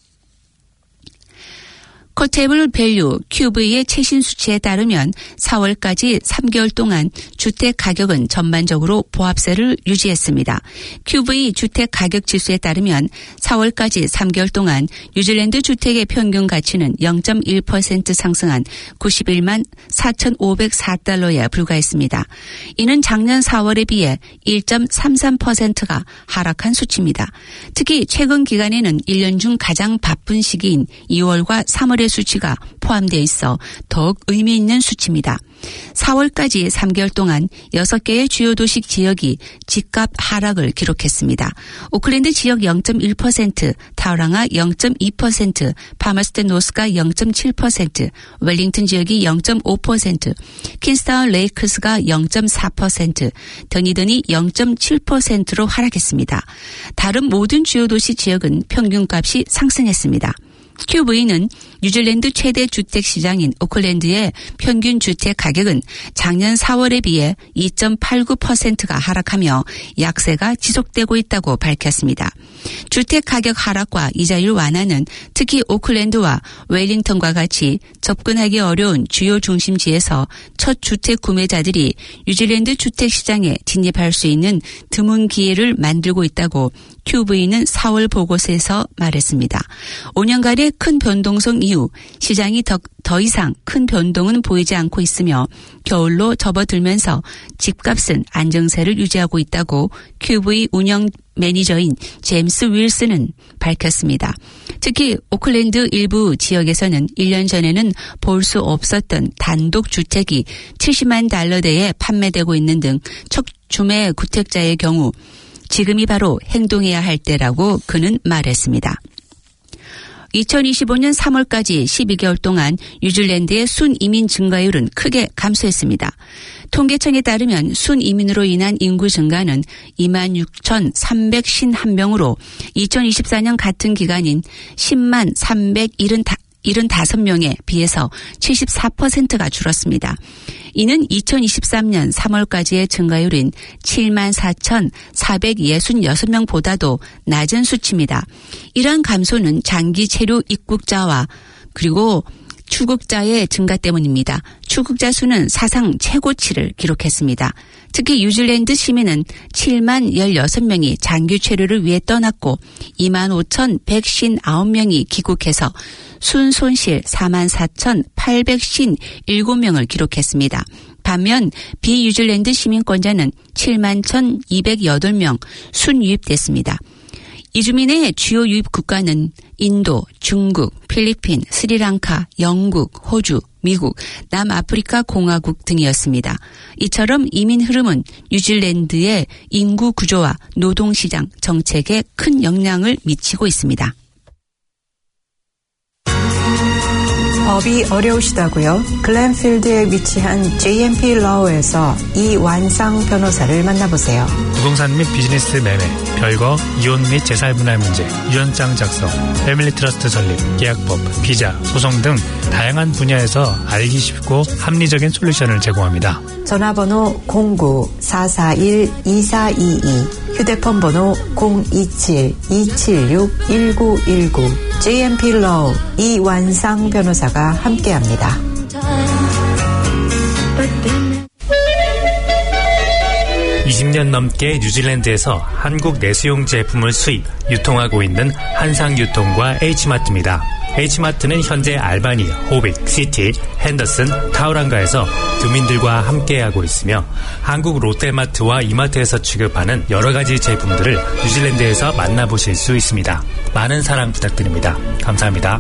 코테이블 밸류 큐브이의 최신 수치에 따르면 사월까지 삼 개월 동안 주택 가격은 전반적으로 보합세를 유지했습니다. 큐브이 주택 가격 지수에 따르면 사월까지 삼 개월 동안 뉴질랜드 주택의 평균 가치는 영 점 일 퍼센트 상승한 구십일만 사천오백사 달러에 불과했습니다. 이는 작년 사월에 비해 일 점 삼삼 퍼센트가 하락한 수치입니다. 특히 최근 기간에는 일 년 중 가장 바쁜 시기인 이월과 삼월의 수치가 포함되어 있어 더욱 의미 있는 수치입니다. 사월까지 삼 개월 동안 여섯 개의 주요 도시 지역이 집값 하락을 기록했습니다. 오클랜드 지역 영 점 일 퍼센트, 타우랑아 영 점 이 퍼센트, 파머스턴 노스가 영 점 칠 퍼센트, 웰링턴 지역이 영 점 오 퍼센트, 킨스타운 레이크스가 영 점 사 퍼센트, 더니던이 영 점 칠 퍼센트로 하락했습니다. 다른 모든 주요 도시 지역은 평균값이 상승했습니다. 큐브이는 뉴질랜드 최대 주택 시장인 오클랜드의 평균 주택 가격은 작년 사월에 비해 이 점 팔구 퍼센트가 하락하며 약세가 지속되고 있다고 밝혔습니다. 주택 가격 하락과 이자율 완화는 특히 오클랜드와 웰링턴과 같이 접근하기 어려운 주요 중심지에서 첫 주택 구매자들이 뉴질랜드 주택 시장에 진입할 수 있는 드문 기회를 만들고 있다고 큐브이는 사월 보고서에서 말했습니다. 오 년간의 큰 변동성 이후 시장이 더, 더 이상 큰 변동은 보이지 않고 있으며 겨울로 접어들면서 집값은 안정세를 유지하고 있다고 큐브이 운영 매니저인 제임스 윌슨은 밝혔습니다. 특히 오클랜드 일부 지역에서는 일 년 전에는 볼 수 없었던 단독 주택이 칠십만 달러대에 판매되고 있는 등 척주매 구택자의 경우 지금이 바로 행동해야 할 때라고 그는 말했습니다. 이천이십오 년 삼월까지 십이 개월 동안 뉴질랜드의 순이민 증가율은 크게 감소했습니다. 통계청에 따르면 순이민으로 인한 인구 증가는 이만 육천삼백오십일 명으로 이천이십사 년 같은 기간인 십만 삼백칠십오 명에 비해서 칠십사 퍼센트가 줄었습니다. 이는 이천이십삼 년 삼월까지의 증가율인 칠만 사천사백육십육 명보다도 낮은 수치입니다. 이러한 감소는 장기 체류 입국자와 그리고 출국자의 증가 때문입니다. 출국자 수는 사상 최고치를 기록했습니다. 특히 뉴질랜드 시민은 칠만 십육 명이 장기 체류를 위해 떠났고 이만 오천백오십구 명이 귀국해서 순손실 사만 사천팔백오십칠 명을 기록했습니다. 반면 비뉴질랜드 시민권자는 칠만 천이백팔 명 순유입됐습니다. 이주민의 주요 유입 국가는 인도, 중국, 필리핀, 스리랑카, 영국, 호주, 미국, 남아프리카 공화국 등이었습니다. 이처럼 이민 흐름은 뉴질랜드의 인구 구조와 노동시장 정책에 큰 영향을 미치고 있습니다. 법이 어려우시다고요? 글렌필드에 위치한 제이엠피 러에서 이완상 변호사를 만나보세요. 부동산 및 비즈니스 매매, 별거, 이혼 및 재산 분할 문제, 유언장 작성, 패밀리 트러스트 설립, 계약법, 비자, 소송 등 다양한 분야에서 알기 쉽고 합리적인 솔루션을 제공합니다. 전화번호 공구 사사일 이사이이, 휴대폰 번호 공이칠 이칠육 일구일구, 제이엠피 러우 이완상 변호사가 함께합니다. 이십 년 넘게 뉴질랜드에서 한국 내수용 제품을 수입, 유통하고 있는 한상유통과 H마트입니다. H마트는 현재 알바니, 호빅, 시티, 핸더슨, 타우랑가에서 주민들과 함께하고 있으며 한국 롯데마트와 이마트에서 취급하는 여러 가지 제품들을 뉴질랜드에서 만나보실 수 있습니다. 많은 사랑 부탁드립니다. 감사합니다.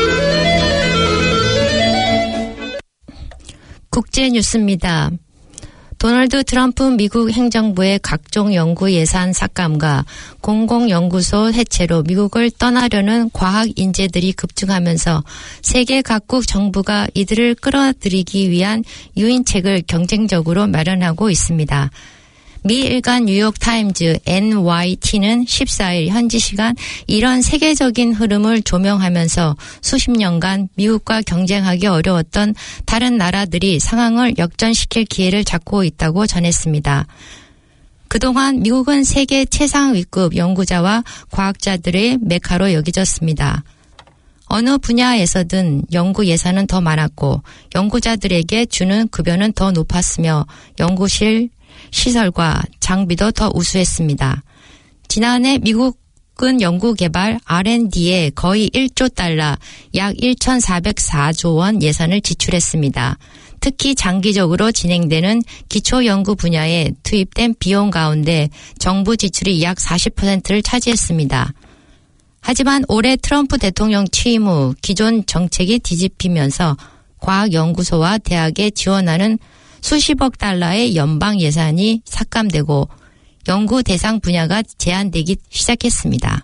국제뉴스입니다. 도널드 트럼프 미국 행정부의 각종 연구 예산 삭감과 공공연구소 해체로 미국을 떠나려는 과학 인재들이 급증하면서 세계 각국 정부가 이들을 끌어들이기 위한 유인책을 경쟁적으로 마련하고 있습니다. 미 일간 뉴욕타임즈 엔와이티는 십사일 현지 시간 이런 세계적인 흐름을 조명하면서 수십 년간 미국과 경쟁하기 어려웠던 다른 나라들이 상황을 역전시킬 기회를 잡고 있다고 전했습니다. 그동안 미국은 세계 최상위급 연구자와 과학자들의 메카로 여겨졌습니다. 어느 분야에서든 연구 예산은 더 많았고 연구자들에게 주는 급여는 더 높았으며 연구실 시설과 장비도 더 우수했습니다. 지난해 미국은 연구개발 알앤디에 거의 일조 달러, 약 천사백사조 원 예산을 지출했습니다. 특히 장기적으로 진행되는 기초연구 분야에 투입된 비용 가운데 정부 지출이 약 사십 퍼센트를 차지했습니다. 하지만 올해 트럼프 대통령 취임 후 기존 정책이 뒤집히면서 과학연구소와 대학에 지원하는 수십억 달러의 연방 예산이 삭감되고 연구 대상 분야가 제한되기 시작했습니다.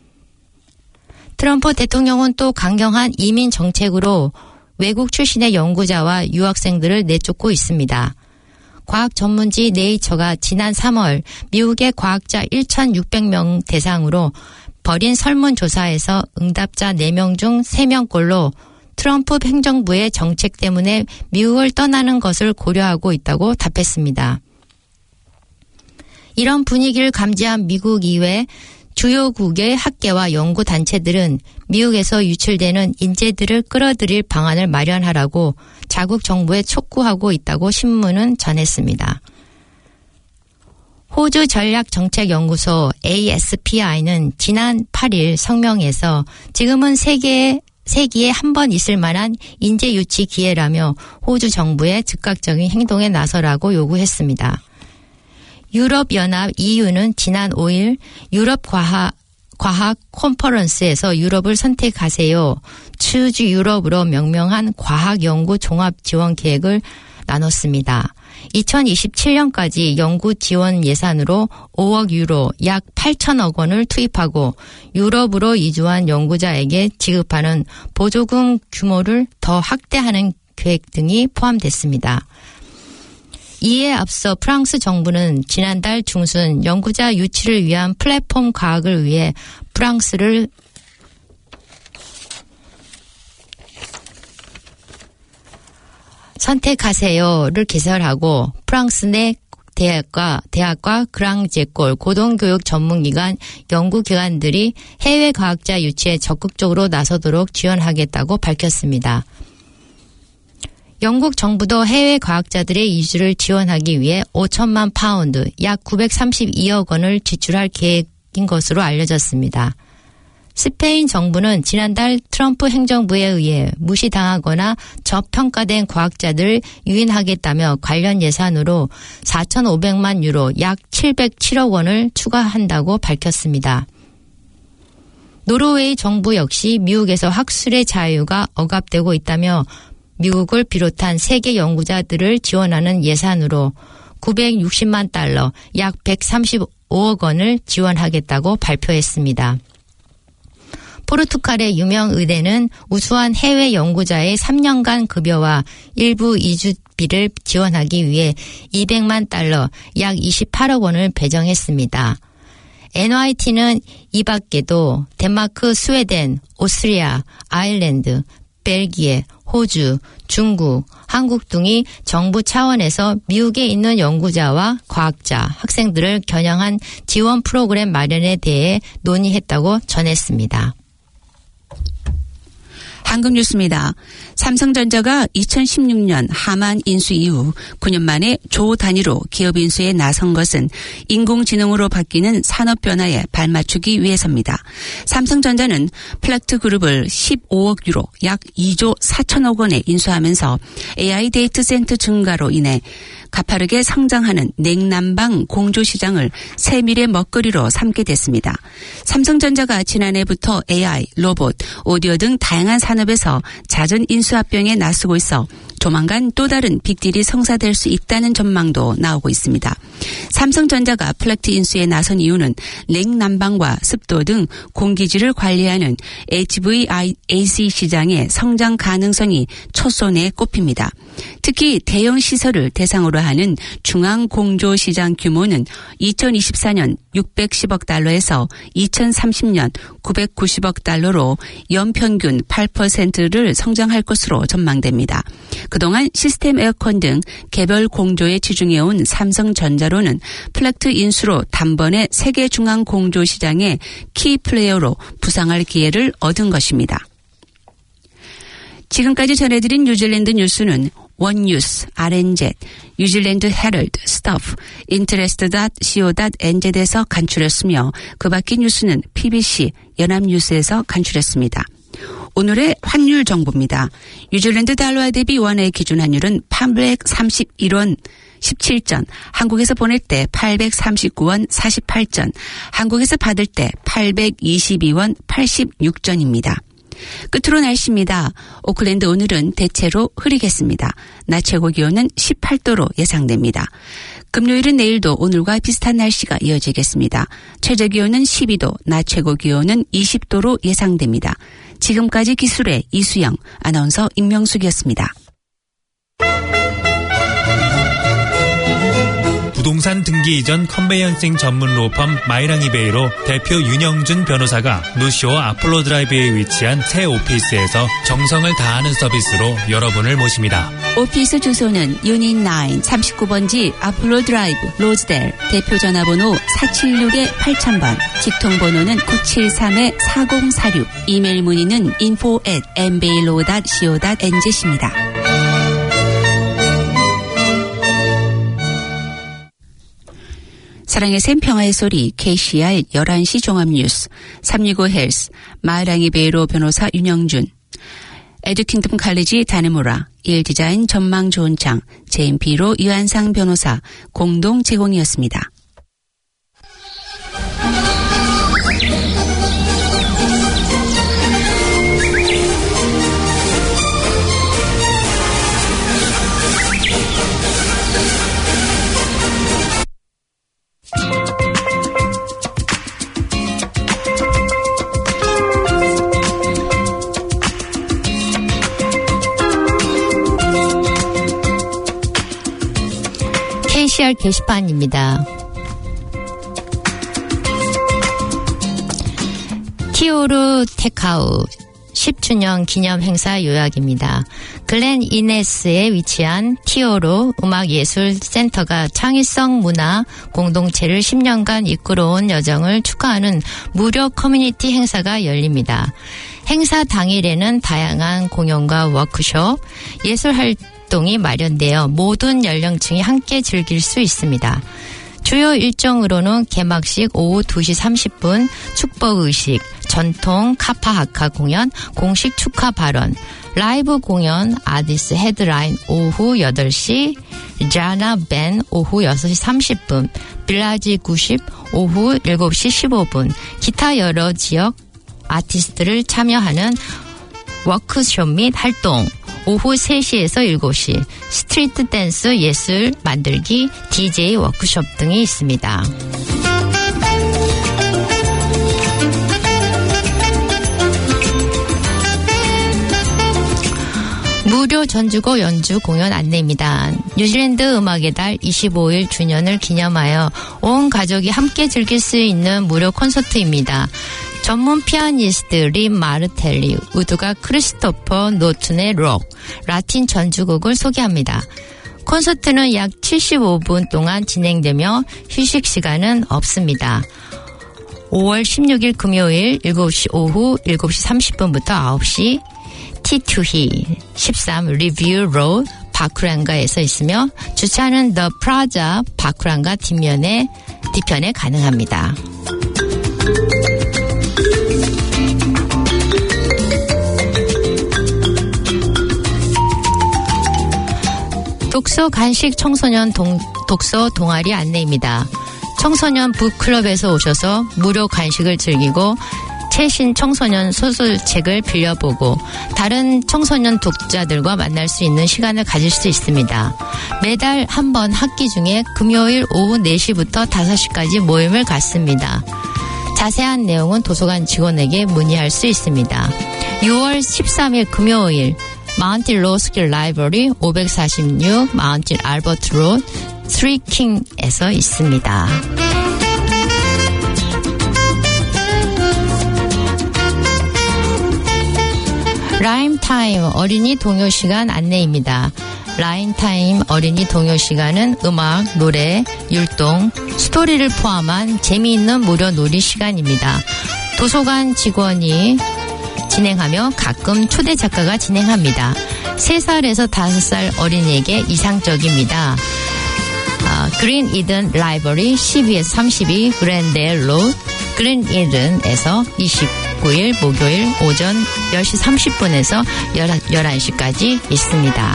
트럼프 대통령은 또 강경한 이민 정책으로 외국 출신의 연구자와 유학생들을 내쫓고 있습니다. 과학 전문지 네이처가 지난 삼월 미국의 과학자 천육백 명 대상으로 벌인 설문조사에서 응답자 네 명 중 세 명꼴로 트럼프 행정부의 정책 때문에 미국을 떠나는 것을 고려하고 있다고 답했습니다. 이런 분위기를 감지한 미국 이외 주요국의 학계와 연구단체들은 미국에서 유출되는 인재들을 끌어들일 방안을 마련하라고 자국 정부에 촉구하고 있다고 신문은 전했습니다. 호주 전략정책연구소 에이에스피아이는 지난 팔일 성명에서 지금은 세계의 세기에 한 번 있을 만한 인재 유치 기회라며 호주 정부의 즉각적인 행동에 나서라고 요구했습니다. 유럽연합 이유는 지난 오일 유럽 과학, 과학 콘퍼런스에서 유럽을 선택하세요. Choose Europe으로 명명한 과학연구 종합 지원 계획을 나눴습니다. 이천이십칠 년까지 연구 지원 예산으로 오억 유로 약 팔천억 원을 투입하고 유럽으로 이주한 연구자에게 지급하는 보조금 규모를 더 확대하는 계획 등이 포함됐습니다. 이에 앞서 프랑스 정부는 지난달 중순 연구자 유치를 위한 플랫폼 과학을 위해 프랑스를 선택하세요를 개설하고 프랑스 내 대학과 대학과 그랑제골 고등교육 전문기관 연구기관들이 해외 과학자 유치에 적극적으로 나서도록 지원하겠다고 밝혔습니다. 영국 정부도 해외 과학자들의 이주를 지원하기 위해 오천만 파운드, 약 구백삼십이억 원을 지출할 계획인 것으로 알려졌습니다. 스페인 정부는 지난달 트럼프 행정부에 의해 무시당하거나 저평가된 과학자들을 유인하겠다며 관련 예산으로 사천오백만 유로 약 칠백칠억 원을 추가한다고 밝혔습니다. 노르웨이 정부 역시 미국에서 학술의 자유가 억압되고 있다며 미국을 비롯한 세계 연구자들을 지원하는 예산으로 구백육십만 달러, 약 백삼십오억 원을 지원하겠다고 발표했습니다. 포르투갈의 유명 의대는 우수한 해외 연구자의 삼 년간 급여와 일부 이주비를 지원하기 위해 이백만 달러, 약 이십팔억 원을 배정했습니다. 엔와이티는 이 밖에도 덴마크, 스웨덴, 오스트리아, 아일랜드, 벨기에, 호주, 중국, 한국 등이 정부 차원에서 미국에 있는 연구자와 과학자, 학생들을 겨냥한 지원 프로그램 마련에 대해 논의했다고 전했습니다. 한국뉴스입니다. 삼성전자가 이천십육 년 하만 인수 이후 구 년 만에 조 단위로 기업 인수에 나선 것은 인공지능으로 바뀌는 산업 변화에 발맞추기 위해서입니다. 삼성전자는 플렉트 그룹을 십오억 유로 약 이조 사천억 원에 인수하면서 에이아이 데이터 센터 증가로 인해 가파르게 성장하는 냉난방 공조 시장을 세밀의 먹거리로 삼게 됐습니다. 삼성전자가 지난해부터 에이아이, 로봇, 오디오 등 다양한 산업에서 잦은 인수합병에 나서고 있어 조만간 또 다른 빅딜이 성사될 수 있다는 전망도 나오고 있습니다. 삼성전자가 플렉트 인수에 나선 이유는 냉난방과 습도 등 공기질을 관리하는 에이치브이에이씨 시장의 성장 가능성이 첫손에 꼽힙니다. 특히 대형 시설을 대상으로 하는 중앙공조 시장 규모는 이천이십사 년 육백십억 달러에서 이천삼십 년 구백구십억 달러로 연평균 팔 퍼센트를 성장할 것으로 전망됩니다. 그동안 시스템 에어컨 등 개별 공조에 치중해온 삼성전자로는 플렉트 인수로 단번에 세계 중앙 공조 시장의 키 플레이어로 부상할 기회를 얻은 것입니다. 지금까지 전해드린 뉴질랜드 뉴스는 원뉴스, 알엔젯, 뉴질랜드 헤럴드, 스토프, 인터레스트 닷 씨오 닷 엔zet에서 간추렸으며 그 밖의 뉴스는 피비씨, 연합뉴스에서 간추렸습니다. 오늘의 환율 정보입니다. 뉴질랜드 달러화 대비 원화의 기준 환율은 팔백삼십일 원 십칠 전, 한국에서 보낼 때 팔백삼십구 원 사십팔 전, 한국에서 받을 때 팔백이십이 원 팔십육 전입니다. 끝으로 날씨입니다. 오클랜드 오늘은 대체로 흐리겠습니다. 낮 최고 기온은 십팔 도로 예상됩니다. 금요일은 내일도 오늘과 비슷한 날씨가 이어지겠습니다. 최저 기온은 십이 도, 낮 최고 기온은 이십 도로 예상됩니다. 지금까지 기술의 이수영, 아나운서 임명숙이었습니다. 부동산 등기 이전 컨베이언싱 전문 로펌 마이랑이베이로 대표 윤영준 변호사가 노쇼 아폴로 드라이브에 위치한 새 오피스에서 정성을 다하는 서비스로 여러분을 모십니다. 오피스 주소는 유닛 구 삼십구 번지 아폴로 드라이브 로즈델, 대표 전화번호 사칠육 팔천 번, 직통번호는 구칠삼 사공사육, 이메일 문의는 인포 앳 엠베일로 닷 씨오 닷 엔zet입니다. 사랑의 샘 평화의 소리 케이씨알 열한 시 종합뉴스 삼육오 헬스 마이랑이 베이로 변호사 윤영준 에듀킹덤 칼리지 다네모라 일 디자인 전망 좋은 창 제임피로 유한상 변호사 공동 제공이었습니다. 케이씨알 게시판입니다. 티오르 테카우 십 주년 기념 행사 요약입니다. 글렌 이네스에 위치한 티오르 음악예술센터가 창의성 문화 공동체를 십 년간 이끌어온 여정을 축하하는 무료 커뮤니티 행사가 열립니다. 행사 당일에는 다양한 공연과 워크숍, 예술 활동이 마련되어 모든 연령층이 함께 즐길 수 있습니다. 주요 일정으로는 개막식 오후 두 시 삼십 분, 축복의식, 전통 카파하카 공연, 공식 축하 발언, 라이브 공연, 아디스 헤드라인 오후 여덟 시, 자나 밴 오후 여섯 시 삼십 분, 빌라지 구십 오후 일곱 시 십오 분, 기타 여러 지역 아티스트를 참여하는 워크숍 및 활동, 오후 세 시에서 일곱 시, 스트리트 댄스 예술 만들기, 디제이 워크숍 등이 있습니다. 무료 전주곡 연주 공연 안내입니다. 뉴질랜드 음악의 달 이십오 일 주년을 기념하여 온 가족이 함께 즐길 수 있는 무료 콘서트입니다. 전문 피아니스트 림 마르텔리, 우드가 크리스토퍼 노튼의 록, 라틴 전주곡을 소개합니다. 콘서트는 약 칠십오 분 동안 진행되며 휴식 시간은 없습니다. 오월 십육 일 금요일 일곱 시 오후 일곱 시 삼십 분부터 아홉 시, 이십이 힐, 십삼 리뷰 로드 바쿠란가에서 있으며 주차는 The Plaza 바쿠란가 뒷면에 뒤편에 가능합니다. 독서 간식 청소년 동, 독서 동아리 안내입니다. 청소년 북클럽에서 오셔서 무료 간식을 즐기고 최신 청소년 소설책을 빌려보고 다른 청소년 독자들과 만날 수 있는 시간을 가질 수 있습니다. 매달 한 번 학기 중에 금요일 오후 네 시부터 다섯 시까지 모임을 갖습니다. 자세한 내용은 도서관 직원에게 문의할 수 있습니다. 유월 십삼일 금요일 마운틴 로스킬 라이브러리 오백사십육 마운틴 알버트 로드 스리킹에서 있습니다. 라임타임 어린이 동요 시간 안내입니다. 라임타임 어린이 동요 시간은 음악, 노래, 율동, 스토리를 포함한 재미있는 무료 놀이 시간입니다. 도서관 직원이 진행하며 가끔 초대 작가가 진행합니다. 세 살에서 다섯 살 어린이에게 이상적입니다. 어, 그린 이든 라이브러리 씨비에스 삼십이 그랜데일 로드 그린 이든에서 이십구일 목요일 오전 열 시 삼십 분에서 열한 시까지 있습니다.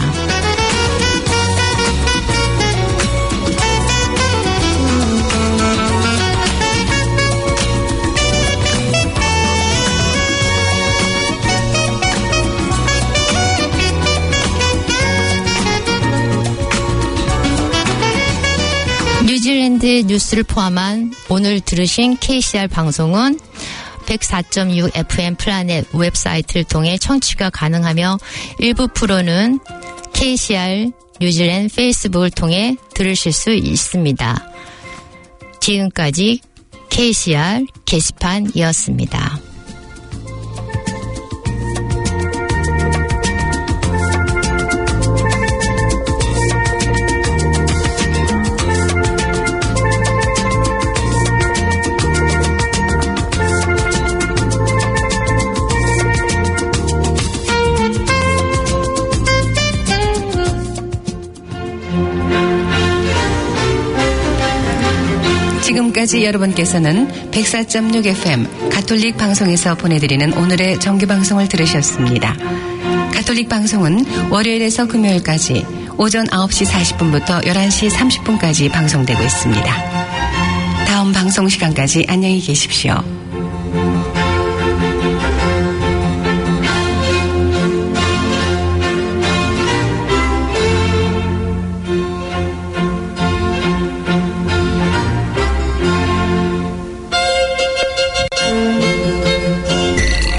뉴질랜드 뉴스를 포함한 오늘 들으신 케이씨알 방송은 백사 점 육 에프엠 플라넷 웹사이트를 통해 청취가 가능하며 일부 프로는 케이씨알 뉴질랜드 페이스북을 통해 들으실 수 있습니다. 지금까지 케이씨알 게시판이었습니다. 지금까지 여러분께서는 백사 점 육 에프엠 가톨릭 방송에서 보내드리는 오늘의 정규방송을 들으셨습니다. 가톨릭 방송은 월요일에서 금요일까지 오전 아홉 시 사십 분부터 열한 시 삼십 분까지 방송되고 있습니다. 다음 방송 시간까지 안녕히 계십시오.